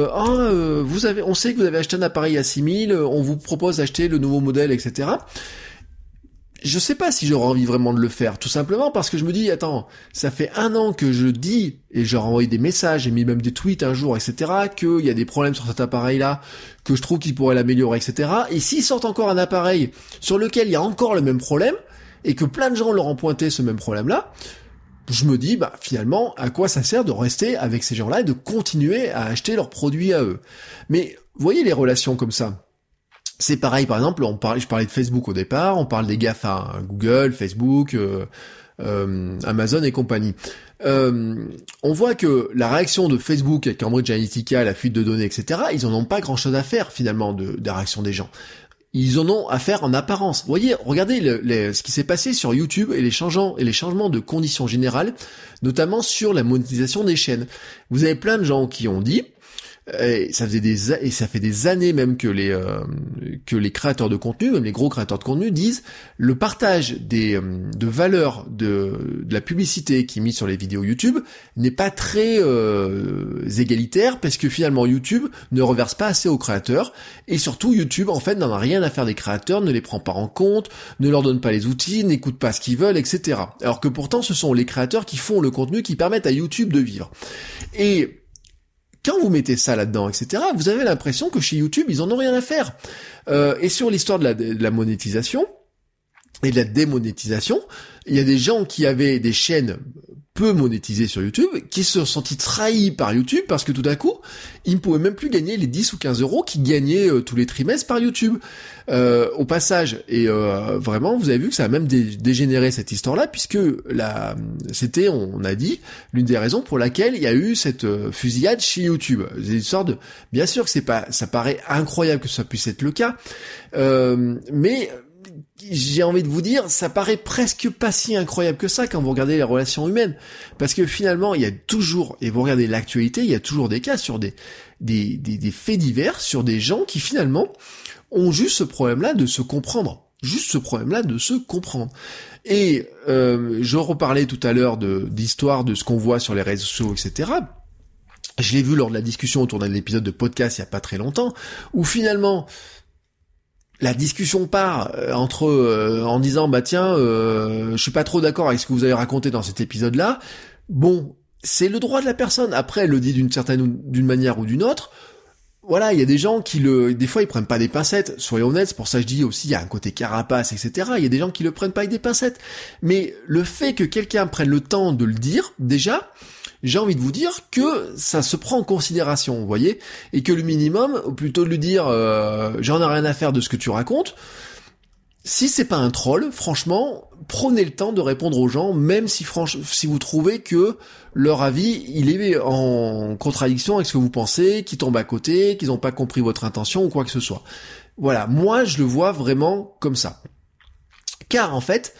on sait que vous avez acheté un appareil A6000, on vous propose d'acheter le nouveau modèle, etc. je sais pas si j'aurais envie vraiment de le faire, tout simplement parce que je me dis, attends, ça fait 1 an que je dis, et j'ai envoyé des messages, j'ai mis même des tweets un jour, etc., qu'il y a des problèmes sur cet appareil-là, que je trouve qu'il pourrait l'améliorer, etc., et s'ils sortent encore un appareil sur lequel il y a encore le même problème, et que plein de gens leur ont pointé ce même problème-là, je me dis, finalement, à quoi ça sert de rester avec ces gens-là et de continuer à acheter leurs produits à eux? Mais, vous voyez les relations comme ça? C'est pareil, par exemple, je parlais de Facebook au départ, on parle des GAFA, Google, Facebook, Amazon et compagnie. On voit que la réaction de Facebook avec Cambridge Analytica, la fuite de données, etc., ils en ont pas grand-chose à faire, finalement, de la réaction des gens. Ils en ont à faire en apparence. Vous voyez, regardez ce qui s'est passé sur YouTube et les changements de conditions générales, notamment sur la monétisation des chaînes. Vous avez plein de gens qui ont dit, et ça fait des années même que les créateurs de contenu, même les gros créateurs de contenu, disent le partage de valeur de la publicité qui est mise sur les vidéos YouTube n'est pas très égalitaire, parce que finalement YouTube ne reverse pas assez aux créateurs, et surtout YouTube en fait n'en a rien à faire des créateurs, ne les prend pas en compte, ne leur donne pas les outils, n'écoute pas ce qu'ils veulent, etc. Alors que pourtant ce sont les créateurs qui font le contenu qui permettent à YouTube de vivre. Et quand vous mettez ça là-dedans, etc., vous avez l'impression que chez YouTube, ils en ont rien à faire. Et sur l'histoire de la monétisation et de la démonétisation, il y a des gens qui avaient des chaînes peu monétisées sur YouTube, qui se sont sentis trahis par YouTube parce que tout d'un coup, ils ne pouvaient même plus gagner les 10 ou 15 euros qu'ils gagnaient tous les trimestres par YouTube. Au passage, et vraiment, vous avez vu que ça a même dégénéré cette histoire-là, puisque c'était, on a dit, l'une des raisons pour laquelle il y a eu cette fusillade chez YouTube. C'est une sorte de, bien sûr que ça paraît incroyable que ça puisse être le cas, mais j'ai envie de vous dire, ça paraît presque pas si incroyable que ça quand vous regardez les relations humaines, parce que finalement, il y a toujours, et vous regardez l'actualité, il y a toujours des cas sur des faits divers, sur des gens qui finalement ont juste ce problème-là de se comprendre. Et je reparlais tout à l'heure d'histoire de ce qu'on voit sur les réseaux sociaux, etc. Je l'ai vu lors de la discussion autour d'un épisode de podcast il y a pas très longtemps, où finalement la discussion part en disant tiens, je suis pas trop d'accord avec ce que vous avez raconté dans cet épisode-là. Bon, c'est le droit de la personne. Après, elle le dit d'une manière ou d'une autre. Voilà, il y a des gens qui des fois ils prennent pas des pincettes, soyons honnêtes, c'est pour ça que je dis aussi, il y a un côté carapace, etc. Il y a des gens qui le prennent pas avec des pincettes. Mais le fait que quelqu'un prenne le temps de le dire, déjà, j'ai envie de vous dire que ça se prend en considération, vous voyez, et que le minimum, plutôt de lui dire j'en ai rien à faire de ce que tu racontes, si c'est pas un troll, franchement, prenez le temps de répondre aux gens, même si vous trouvez que leur avis, il est en contradiction avec ce que vous pensez, qu'ils tombent à côté, qu'ils n'ont pas compris votre intention ou quoi que ce soit. Voilà, moi je le vois vraiment comme ça. Car en fait,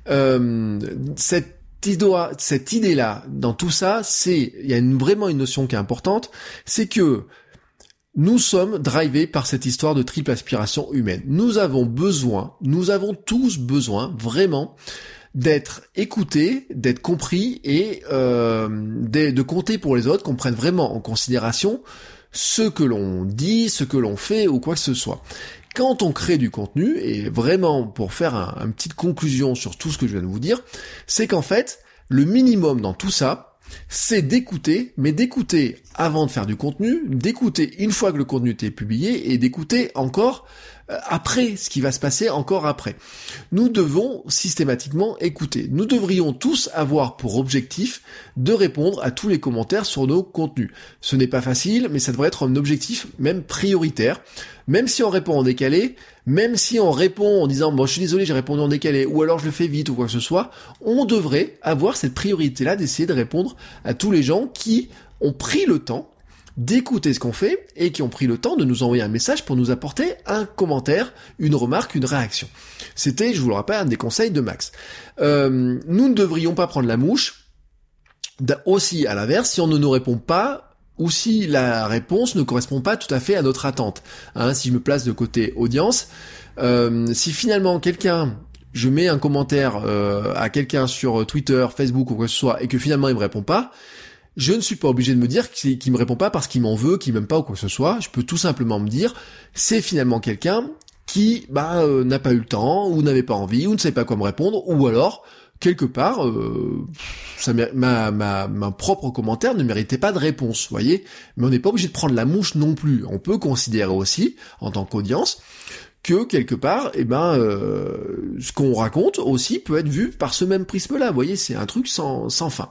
cette idée-là, dans tout ça, il y a vraiment une notion qui est importante, c'est que nous sommes drivés par cette histoire de triple aspiration humaine. Nous avons tous besoin, vraiment, d'être écoutés, d'être compris et de compter pour les autres, qu'on prenne vraiment en considération ce que l'on dit, ce que l'on fait ou quoi que ce soit. Quand on crée du contenu, et vraiment pour faire une petite conclusion sur tout ce que je viens de vous dire, c'est qu'en fait, le minimum dans tout ça, c'est d'écouter, mais d'écouter avant de faire du contenu, d'écouter une fois que le contenu est publié, et d'écouter encore après, ce qui va se passer encore après. Nous devons systématiquement écouter. Nous devrions tous avoir pour objectif de répondre à tous les commentaires sur nos contenus. Ce n'est pas facile, mais ça devrait être un objectif même prioritaire. Même si on répond en décalé, même si on répond en disant je suis désolé, j'ai répondu en décalé, ou alors je le fais vite ou quoi que ce soit, on devrait avoir cette priorité-là d'essayer de répondre à tous les gens qui ont pris le temps d'écouter ce qu'on fait et qui ont pris le temps de nous envoyer un message pour nous apporter un commentaire, une remarque, une réaction. C'était, je vous le rappelle, un des conseils de Max. Nous ne devrions pas prendre la mouche. Aussi, à l'inverse, si on ne nous répond pas, ou si la réponse ne correspond pas tout à fait à notre attente. Si je me place de côté audience, si finalement je mets un commentaire à quelqu'un sur Twitter, Facebook ou quoi que ce soit, et que finalement il me répond pas, je ne suis pas obligé de me dire qu'il me répond pas parce qu'il m'en veut, qu'il m'aime pas ou quoi que ce soit. Je peux tout simplement me dire, c'est finalement quelqu'un qui n'a pas eu le temps, ou n'avait pas envie, ou ne savait pas quoi me répondre, ou alors quelque part, ma propre commentaire ne méritait pas de réponse, vous voyez. Mais on n'est pas obligé de prendre la mouche non plus. On peut considérer aussi, en tant qu'audience, que quelque part, ce qu'on raconte aussi peut être vu par ce même prisme-là. Vous voyez, c'est un truc sans fin.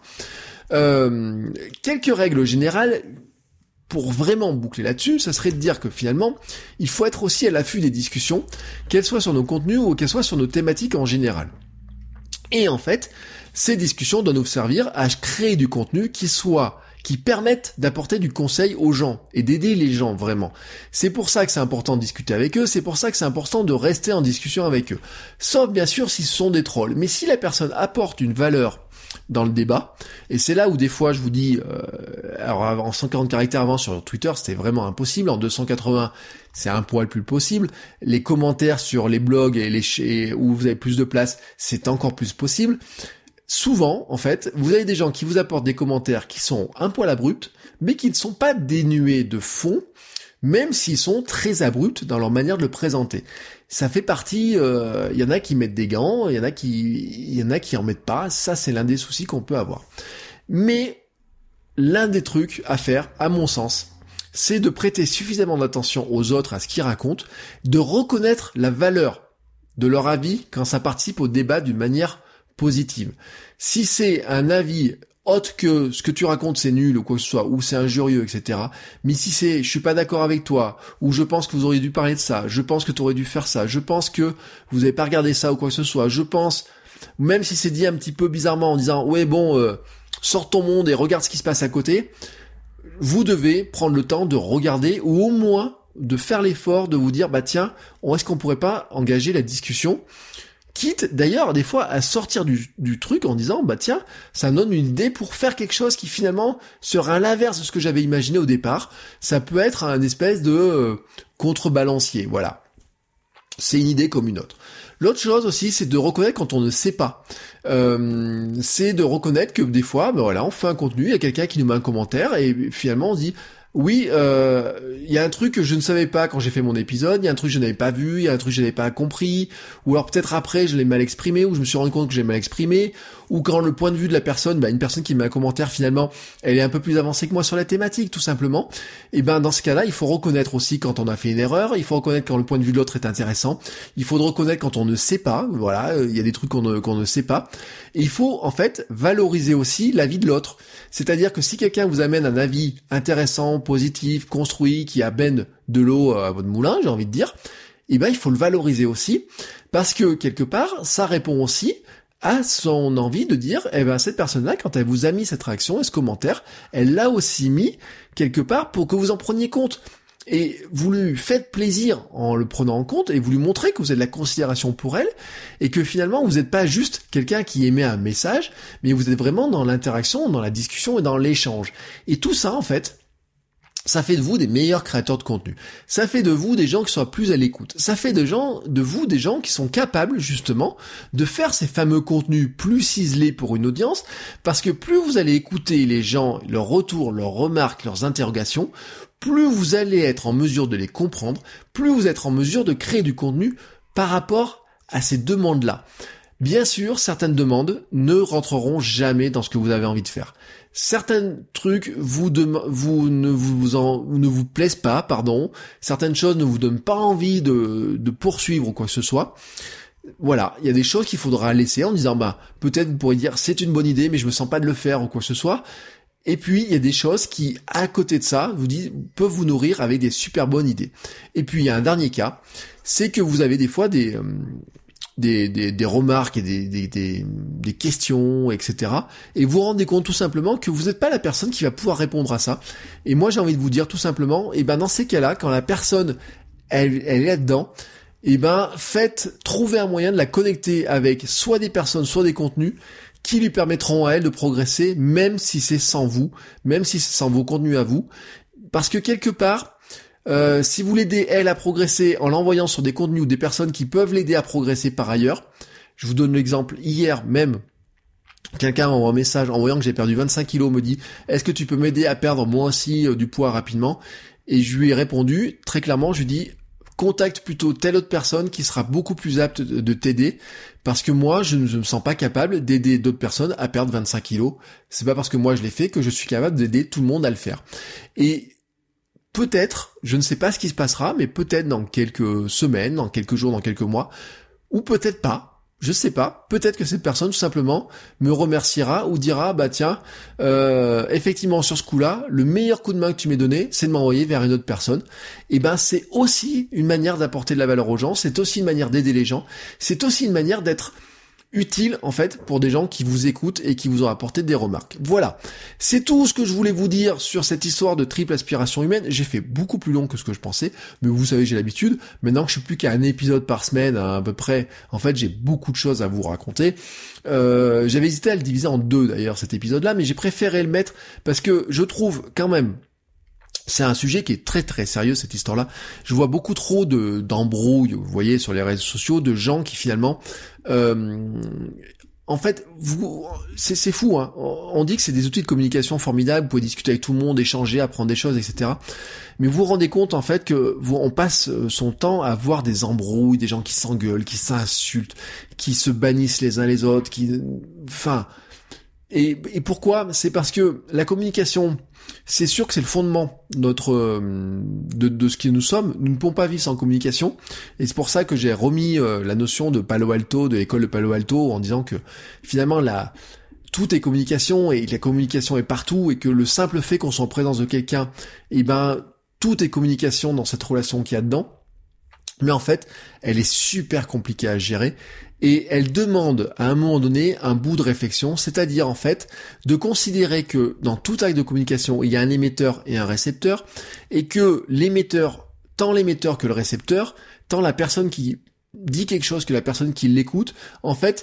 Quelques règles générales pour vraiment boucler là-dessus, ça serait de dire que finalement, il faut être aussi à l'affût des discussions, qu'elles soient sur nos contenus ou qu'elles soient sur nos thématiques en général. Et en fait, ces discussions doivent nous servir à créer du contenu qui permettent d'apporter du conseil aux gens et d'aider les gens vraiment. C'est pour ça que c'est important de discuter avec eux, c'est pour ça que c'est important de rester en discussion avec eux. Sauf bien sûr si ce sont des trolls. Mais si la personne apporte une valeur dans le débat, et c'est là où des fois je vous dis, alors en 140 caractères avant sur Twitter c'était vraiment impossible, en 280 c'est un poil plus possible, les commentaires sur les blogs et où vous avez plus de place c'est encore plus possible. Souvent, en fait, vous avez des gens qui vous apportent des commentaires qui sont un poil abrupts, mais qui ne sont pas dénués de fond, même s'ils sont très abrupts dans leur manière de le présenter. Ça fait partie, il y en a qui mettent des gants, il y en a qui en mettent pas, ça c'est l'un des soucis qu'on peut avoir. Mais, l'un des trucs à faire, à mon sens, c'est de prêter suffisamment d'attention aux autres, à ce qu'ils racontent, de reconnaître la valeur de leur avis quand ça participe au débat d'une manière positive. Si c'est un avis autre que ce que tu racontes c'est nul ou quoi que ce soit, ou c'est injurieux, etc. Mais si c'est je suis pas d'accord avec toi, ou je pense que vous auriez dû parler de ça, je pense que tu aurais dû faire ça, je pense que vous avez pas regardé ça ou quoi que ce soit, je pense, même si c'est dit un petit peu bizarrement en disant ouais bon, sors ton monde et regarde ce qui se passe à côté, vous devez prendre le temps de regarder ou au moins de faire l'effort de vous dire bah tiens, est-ce qu'on pourrait pas engager la discussion? Quitte d'ailleurs des fois à sortir du truc en disant bah tiens ça me donne une idée pour faire quelque chose qui finalement sera l'inverse de ce que j'avais imaginé au départ. Ça peut être un espèce de contrebalancier, voilà. C'est une idée comme une autre. L'autre chose aussi c'est de reconnaître quand on ne sait pas. C'est de reconnaître que des fois on fait un contenu, il y a quelqu'un qui nous met un commentaire et finalement on se dit oui, il y a un truc que je ne savais pas quand j'ai fait mon épisode, il y a un truc que je n'avais pas vu, il y a un truc que je n'avais pas compris, ou alors peut-être après je l'ai mal exprimé, ou je me suis rendu compte que j'ai mal exprimé, ou quand le point de vue de la personne, une personne qui met un commentaire finalement, elle est un peu plus avancée que moi sur la thématique, tout simplement, et dans ce cas-là, il faut reconnaître aussi quand on a fait une erreur, il faut reconnaître quand le point de vue de l'autre est intéressant, il faut reconnaître quand on ne sait pas, voilà, il y a des trucs qu'on ne sait pas, et il faut en fait valoriser aussi l'avis de l'autre. C'est-à-dire que si quelqu'un vous amène un avis intéressant, positif, construit, qui amène de l'eau à votre moulin, j'ai envie de dire, il faut le valoriser aussi, parce que quelque part, ça répond aussi à son envie de dire, cette personne-là, quand elle vous a mis cette réaction et ce commentaire, elle l'a aussi mis quelque part pour que vous en preniez compte. Et vous lui faites plaisir en le prenant en compte et vous lui montrez que vous avez de la considération pour elle et que finalement vous n'êtes pas juste quelqu'un qui émet un message, mais vous êtes vraiment dans l'interaction, dans la discussion et dans l'échange. Et tout ça, en fait, ça fait de vous des meilleurs créateurs de contenu. Ça fait de vous des gens qui sont plus à l'écoute. Ça fait de vous des gens qui sont capables, justement, de faire ces fameux contenus plus ciselés pour une audience, parce que plus vous allez écouter les gens, leurs retours, leurs remarques, leurs interrogations, plus vous allez être en mesure de les comprendre, plus vous êtes en mesure de créer du contenu par rapport à ces demandes-là. Bien sûr, certaines demandes ne rentreront jamais dans ce que vous avez envie de faire. Certains trucs ne vous plaisent pas, certaines choses ne vous donnent pas envie de poursuivre ou quoi que ce soit. Voilà, il y a des choses qu'il faudra laisser en disant peut-être vous pourrez dire c'est une bonne idée mais je me sens pas de le faire ou quoi que ce soit. Et puis, il y a des choses qui, à côté de ça, peuvent vous nourrir avec des super bonnes idées. Et puis, il y a un dernier cas, c'est que vous avez des fois des remarques et des questions, etc. Et vous vous rendez compte tout simplement que vous n'êtes pas la personne qui va pouvoir répondre à ça. Et moi, j'ai envie de vous dire tout simplement, dans ces cas-là, quand la personne, elle est là-dedans, trouvez un moyen de la connecter avec soit des personnes, soit des contenus, qui lui permettront à elle de progresser, même si c'est sans vous, même si c'est sans vos contenus à vous. Parce que quelque part, si vous l'aidez elle à progresser en l'envoyant sur des contenus ou des personnes qui peuvent l'aider à progresser par ailleurs, je vous donne l'exemple, hier même, quelqu'un m'envoie un message en voyant que j'ai perdu 25 kilos, me dit « Est-ce que tu peux m'aider à perdre moi aussi du poids rapidement ?» Et je lui ai répondu, très clairement, je lui ai dit « contacte plutôt telle autre personne qui sera beaucoup plus apte de t'aider, parce que moi, je ne me sens pas capable d'aider d'autres personnes à perdre 25 kilos. C'est pas parce que moi je l'ai fait que je suis capable d'aider tout le monde à le faire. Et peut-être, je ne sais pas ce qui se passera, mais peut-être dans quelques semaines, dans quelques jours, dans quelques mois, ou peut-être pas, je sais pas, peut-être que cette personne tout simplement me remerciera ou dira bah tiens, effectivement sur ce coup-là, le meilleur coup de main que tu m'aies donné, c'est de m'envoyer vers une autre personne. Et ben c'est aussi une manière d'apporter de la valeur aux gens, c'est aussi une manière d'aider les gens, c'est aussi une manière d'être utile en fait pour des gens qui vous écoutent et qui vous ont apporté des remarques. Voilà, c'est tout ce que je voulais vous dire sur cette histoire de triple aspiration humaine. J'ai fait beaucoup plus long que ce que je pensais, mais vous savez, j'ai l'habitude. Maintenant que je suis plus qu'à un épisode par semaine à peu près, en fait j'ai beaucoup de choses à vous raconter. J'avais hésité à le diviser en deux d'ailleurs cet épisode-là, mais j'ai préféré le mettre parce que je trouve quand même c'est un sujet qui est très très sérieux, cette histoire-là. Je vois beaucoup trop d'embrouilles, vous voyez, sur les réseaux sociaux, de gens qui finalement... en fait, c'est fou, hein. On dit que c'est des outils de communication formidables, vous pouvez discuter avec tout le monde, échanger, apprendre des choses, etc. Mais vous vous rendez compte, en fait, que on passe son temps à voir des embrouilles, des gens qui s'engueulent, qui s'insultent, qui se bannissent les uns les autres, Enfin... Et pourquoi ? C'est parce que la communication, c'est sûr que c'est le fondement de ce que nous sommes. Nous ne pouvons pas vivre sans communication. Et c'est pour ça que j'ai remis la notion de Palo Alto, de l'école de Palo Alto, en disant que finalement tout est communication et la communication est partout et que le simple fait qu'on soit en présence de quelqu'un, tout est communication dans cette relation qu'il y a dedans. Mais en fait, elle est super compliquée à gérer et elle demande à un moment donné un bout de réflexion, c'est-à-dire en fait de considérer que dans tout acte de communication, il y a un émetteur et un récepteur et que tant l'émetteur que le récepteur, tant la personne qui dit quelque chose que la personne qui l'écoute, en fait,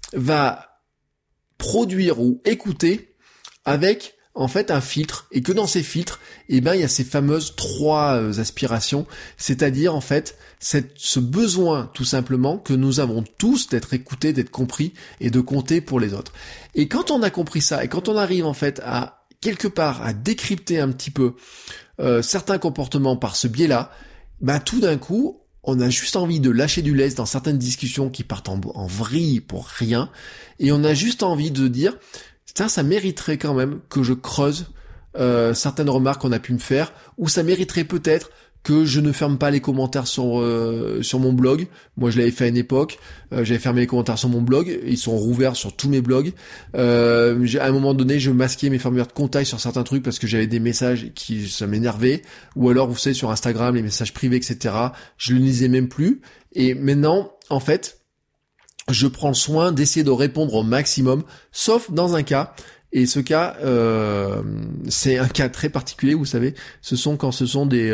va produire ou écouter avec en fait un filtre, et que dans ces filtres, il y a ces fameuses 3 aspirations, c'est-à-dire en fait ce besoin tout simplement que nous avons tous d'être écoutés, d'être compris et de compter pour les autres. Et quand on a compris ça, et quand on arrive en fait à quelque part à décrypter un petit peu certains comportements par ce biais-là, tout d'un coup, on a juste envie de lâcher du lest dans certaines discussions qui partent en vrille pour rien, et on a juste envie de dire ça mériterait quand même que je creuse certaines remarques qu'on a pu me faire, ou ça mériterait peut-être que je ne ferme pas les commentaires sur mon blog. Moi, je l'avais fait à une époque, j'avais fermé les commentaires sur mon blog, ils sont rouverts sur tous mes blogs. À un moment donné, je masquais mes formulaires de contact sur certains trucs parce que j'avais des messages ça m'énervait, ou alors, vous savez, sur Instagram, les messages privés, etc., je le lisais même plus. Et maintenant, en fait, je prends le soin d'essayer de répondre au maximum, sauf dans un cas, et ce cas, c'est un cas très particulier, vous savez, ce sont des...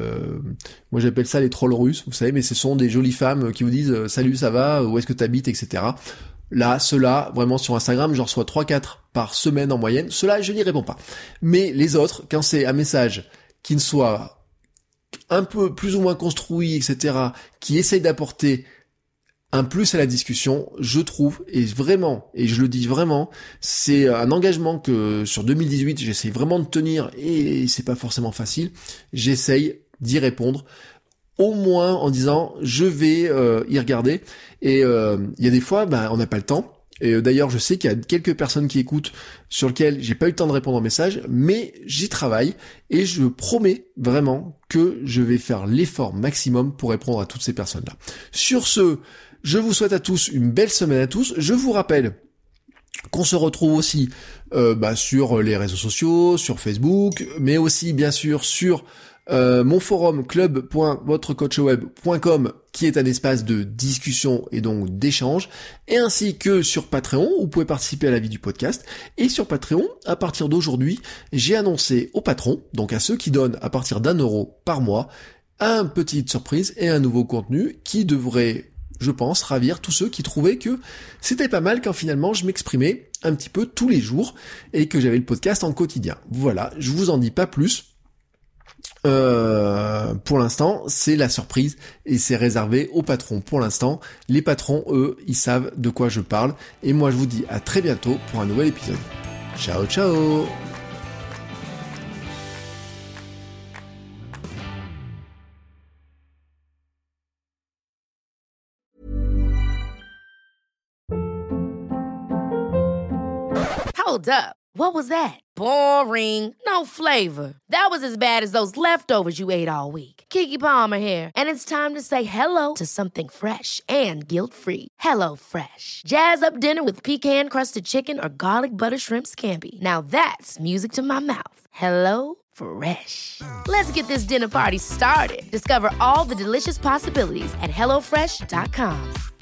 moi j'appelle ça les trolls russes, vous savez, mais ce sont des jolies femmes qui vous disent « Salut, ça va ? Où est-ce que t'habites ?» etc. Là, ceux-là, vraiment sur Instagram, j'en reçois 3-4 par semaine en moyenne. Ceux-là, je n'y réponds pas. Mais les autres, quand c'est un message qui ne soit un peu plus ou moins construit, etc., qui essaye d'apporter un plus à la discussion, je trouve, et vraiment, et je le dis vraiment, c'est un engagement que sur 2018, j'essaye vraiment de tenir, et c'est pas forcément facile, j'essaye d'y répondre, au moins en disant, je vais y regarder, et il y a des fois, on n'a pas le temps, et d'ailleurs, je sais qu'il y a quelques personnes qui écoutent sur lesquelles j'ai pas eu le temps de répondre aux messages, mais j'y travaille, et je promets vraiment que je vais faire l'effort maximum pour répondre à toutes ces personnes-là. Sur ce, je vous souhaite à tous une belle semaine à tous. Je vous rappelle qu'on se retrouve aussi sur les réseaux sociaux, sur Facebook, mais aussi bien sûr sur mon forum club.votrecoachweb.com qui est un espace de discussion et donc d'échange, et ainsi que sur Patreon où vous pouvez participer à la vie du podcast. Et sur Patreon, à partir d'aujourd'hui, j'ai annoncé aux patrons, donc à ceux qui donnent à partir d'€1 par mois, une petite surprise et un nouveau contenu qui devrait, je pense, ravir tous ceux qui trouvaient que c'était pas mal quand finalement je m'exprimais un petit peu tous les jours et que j'avais le podcast en quotidien. Voilà, je vous en dis pas plus. Pour l'instant, c'est la surprise et c'est réservé aux patrons. Pour l'instant, les patrons, eux, ils savent de quoi je parle. Et moi, je vous dis à très bientôt pour un nouvel épisode. Ciao, ciao! Hold up. What was that? Boring. No flavor. That was as bad as those leftovers you ate all week. Keke Palmer here, and it's time to say hello to something fresh and guilt-free. HelloFresh. Jazz up dinner with pecan-crusted chicken or garlic butter shrimp scampi. Now that's music to my mouth. HelloFresh. Let's get this dinner party started. Discover all the delicious possibilities at HelloFresh.com.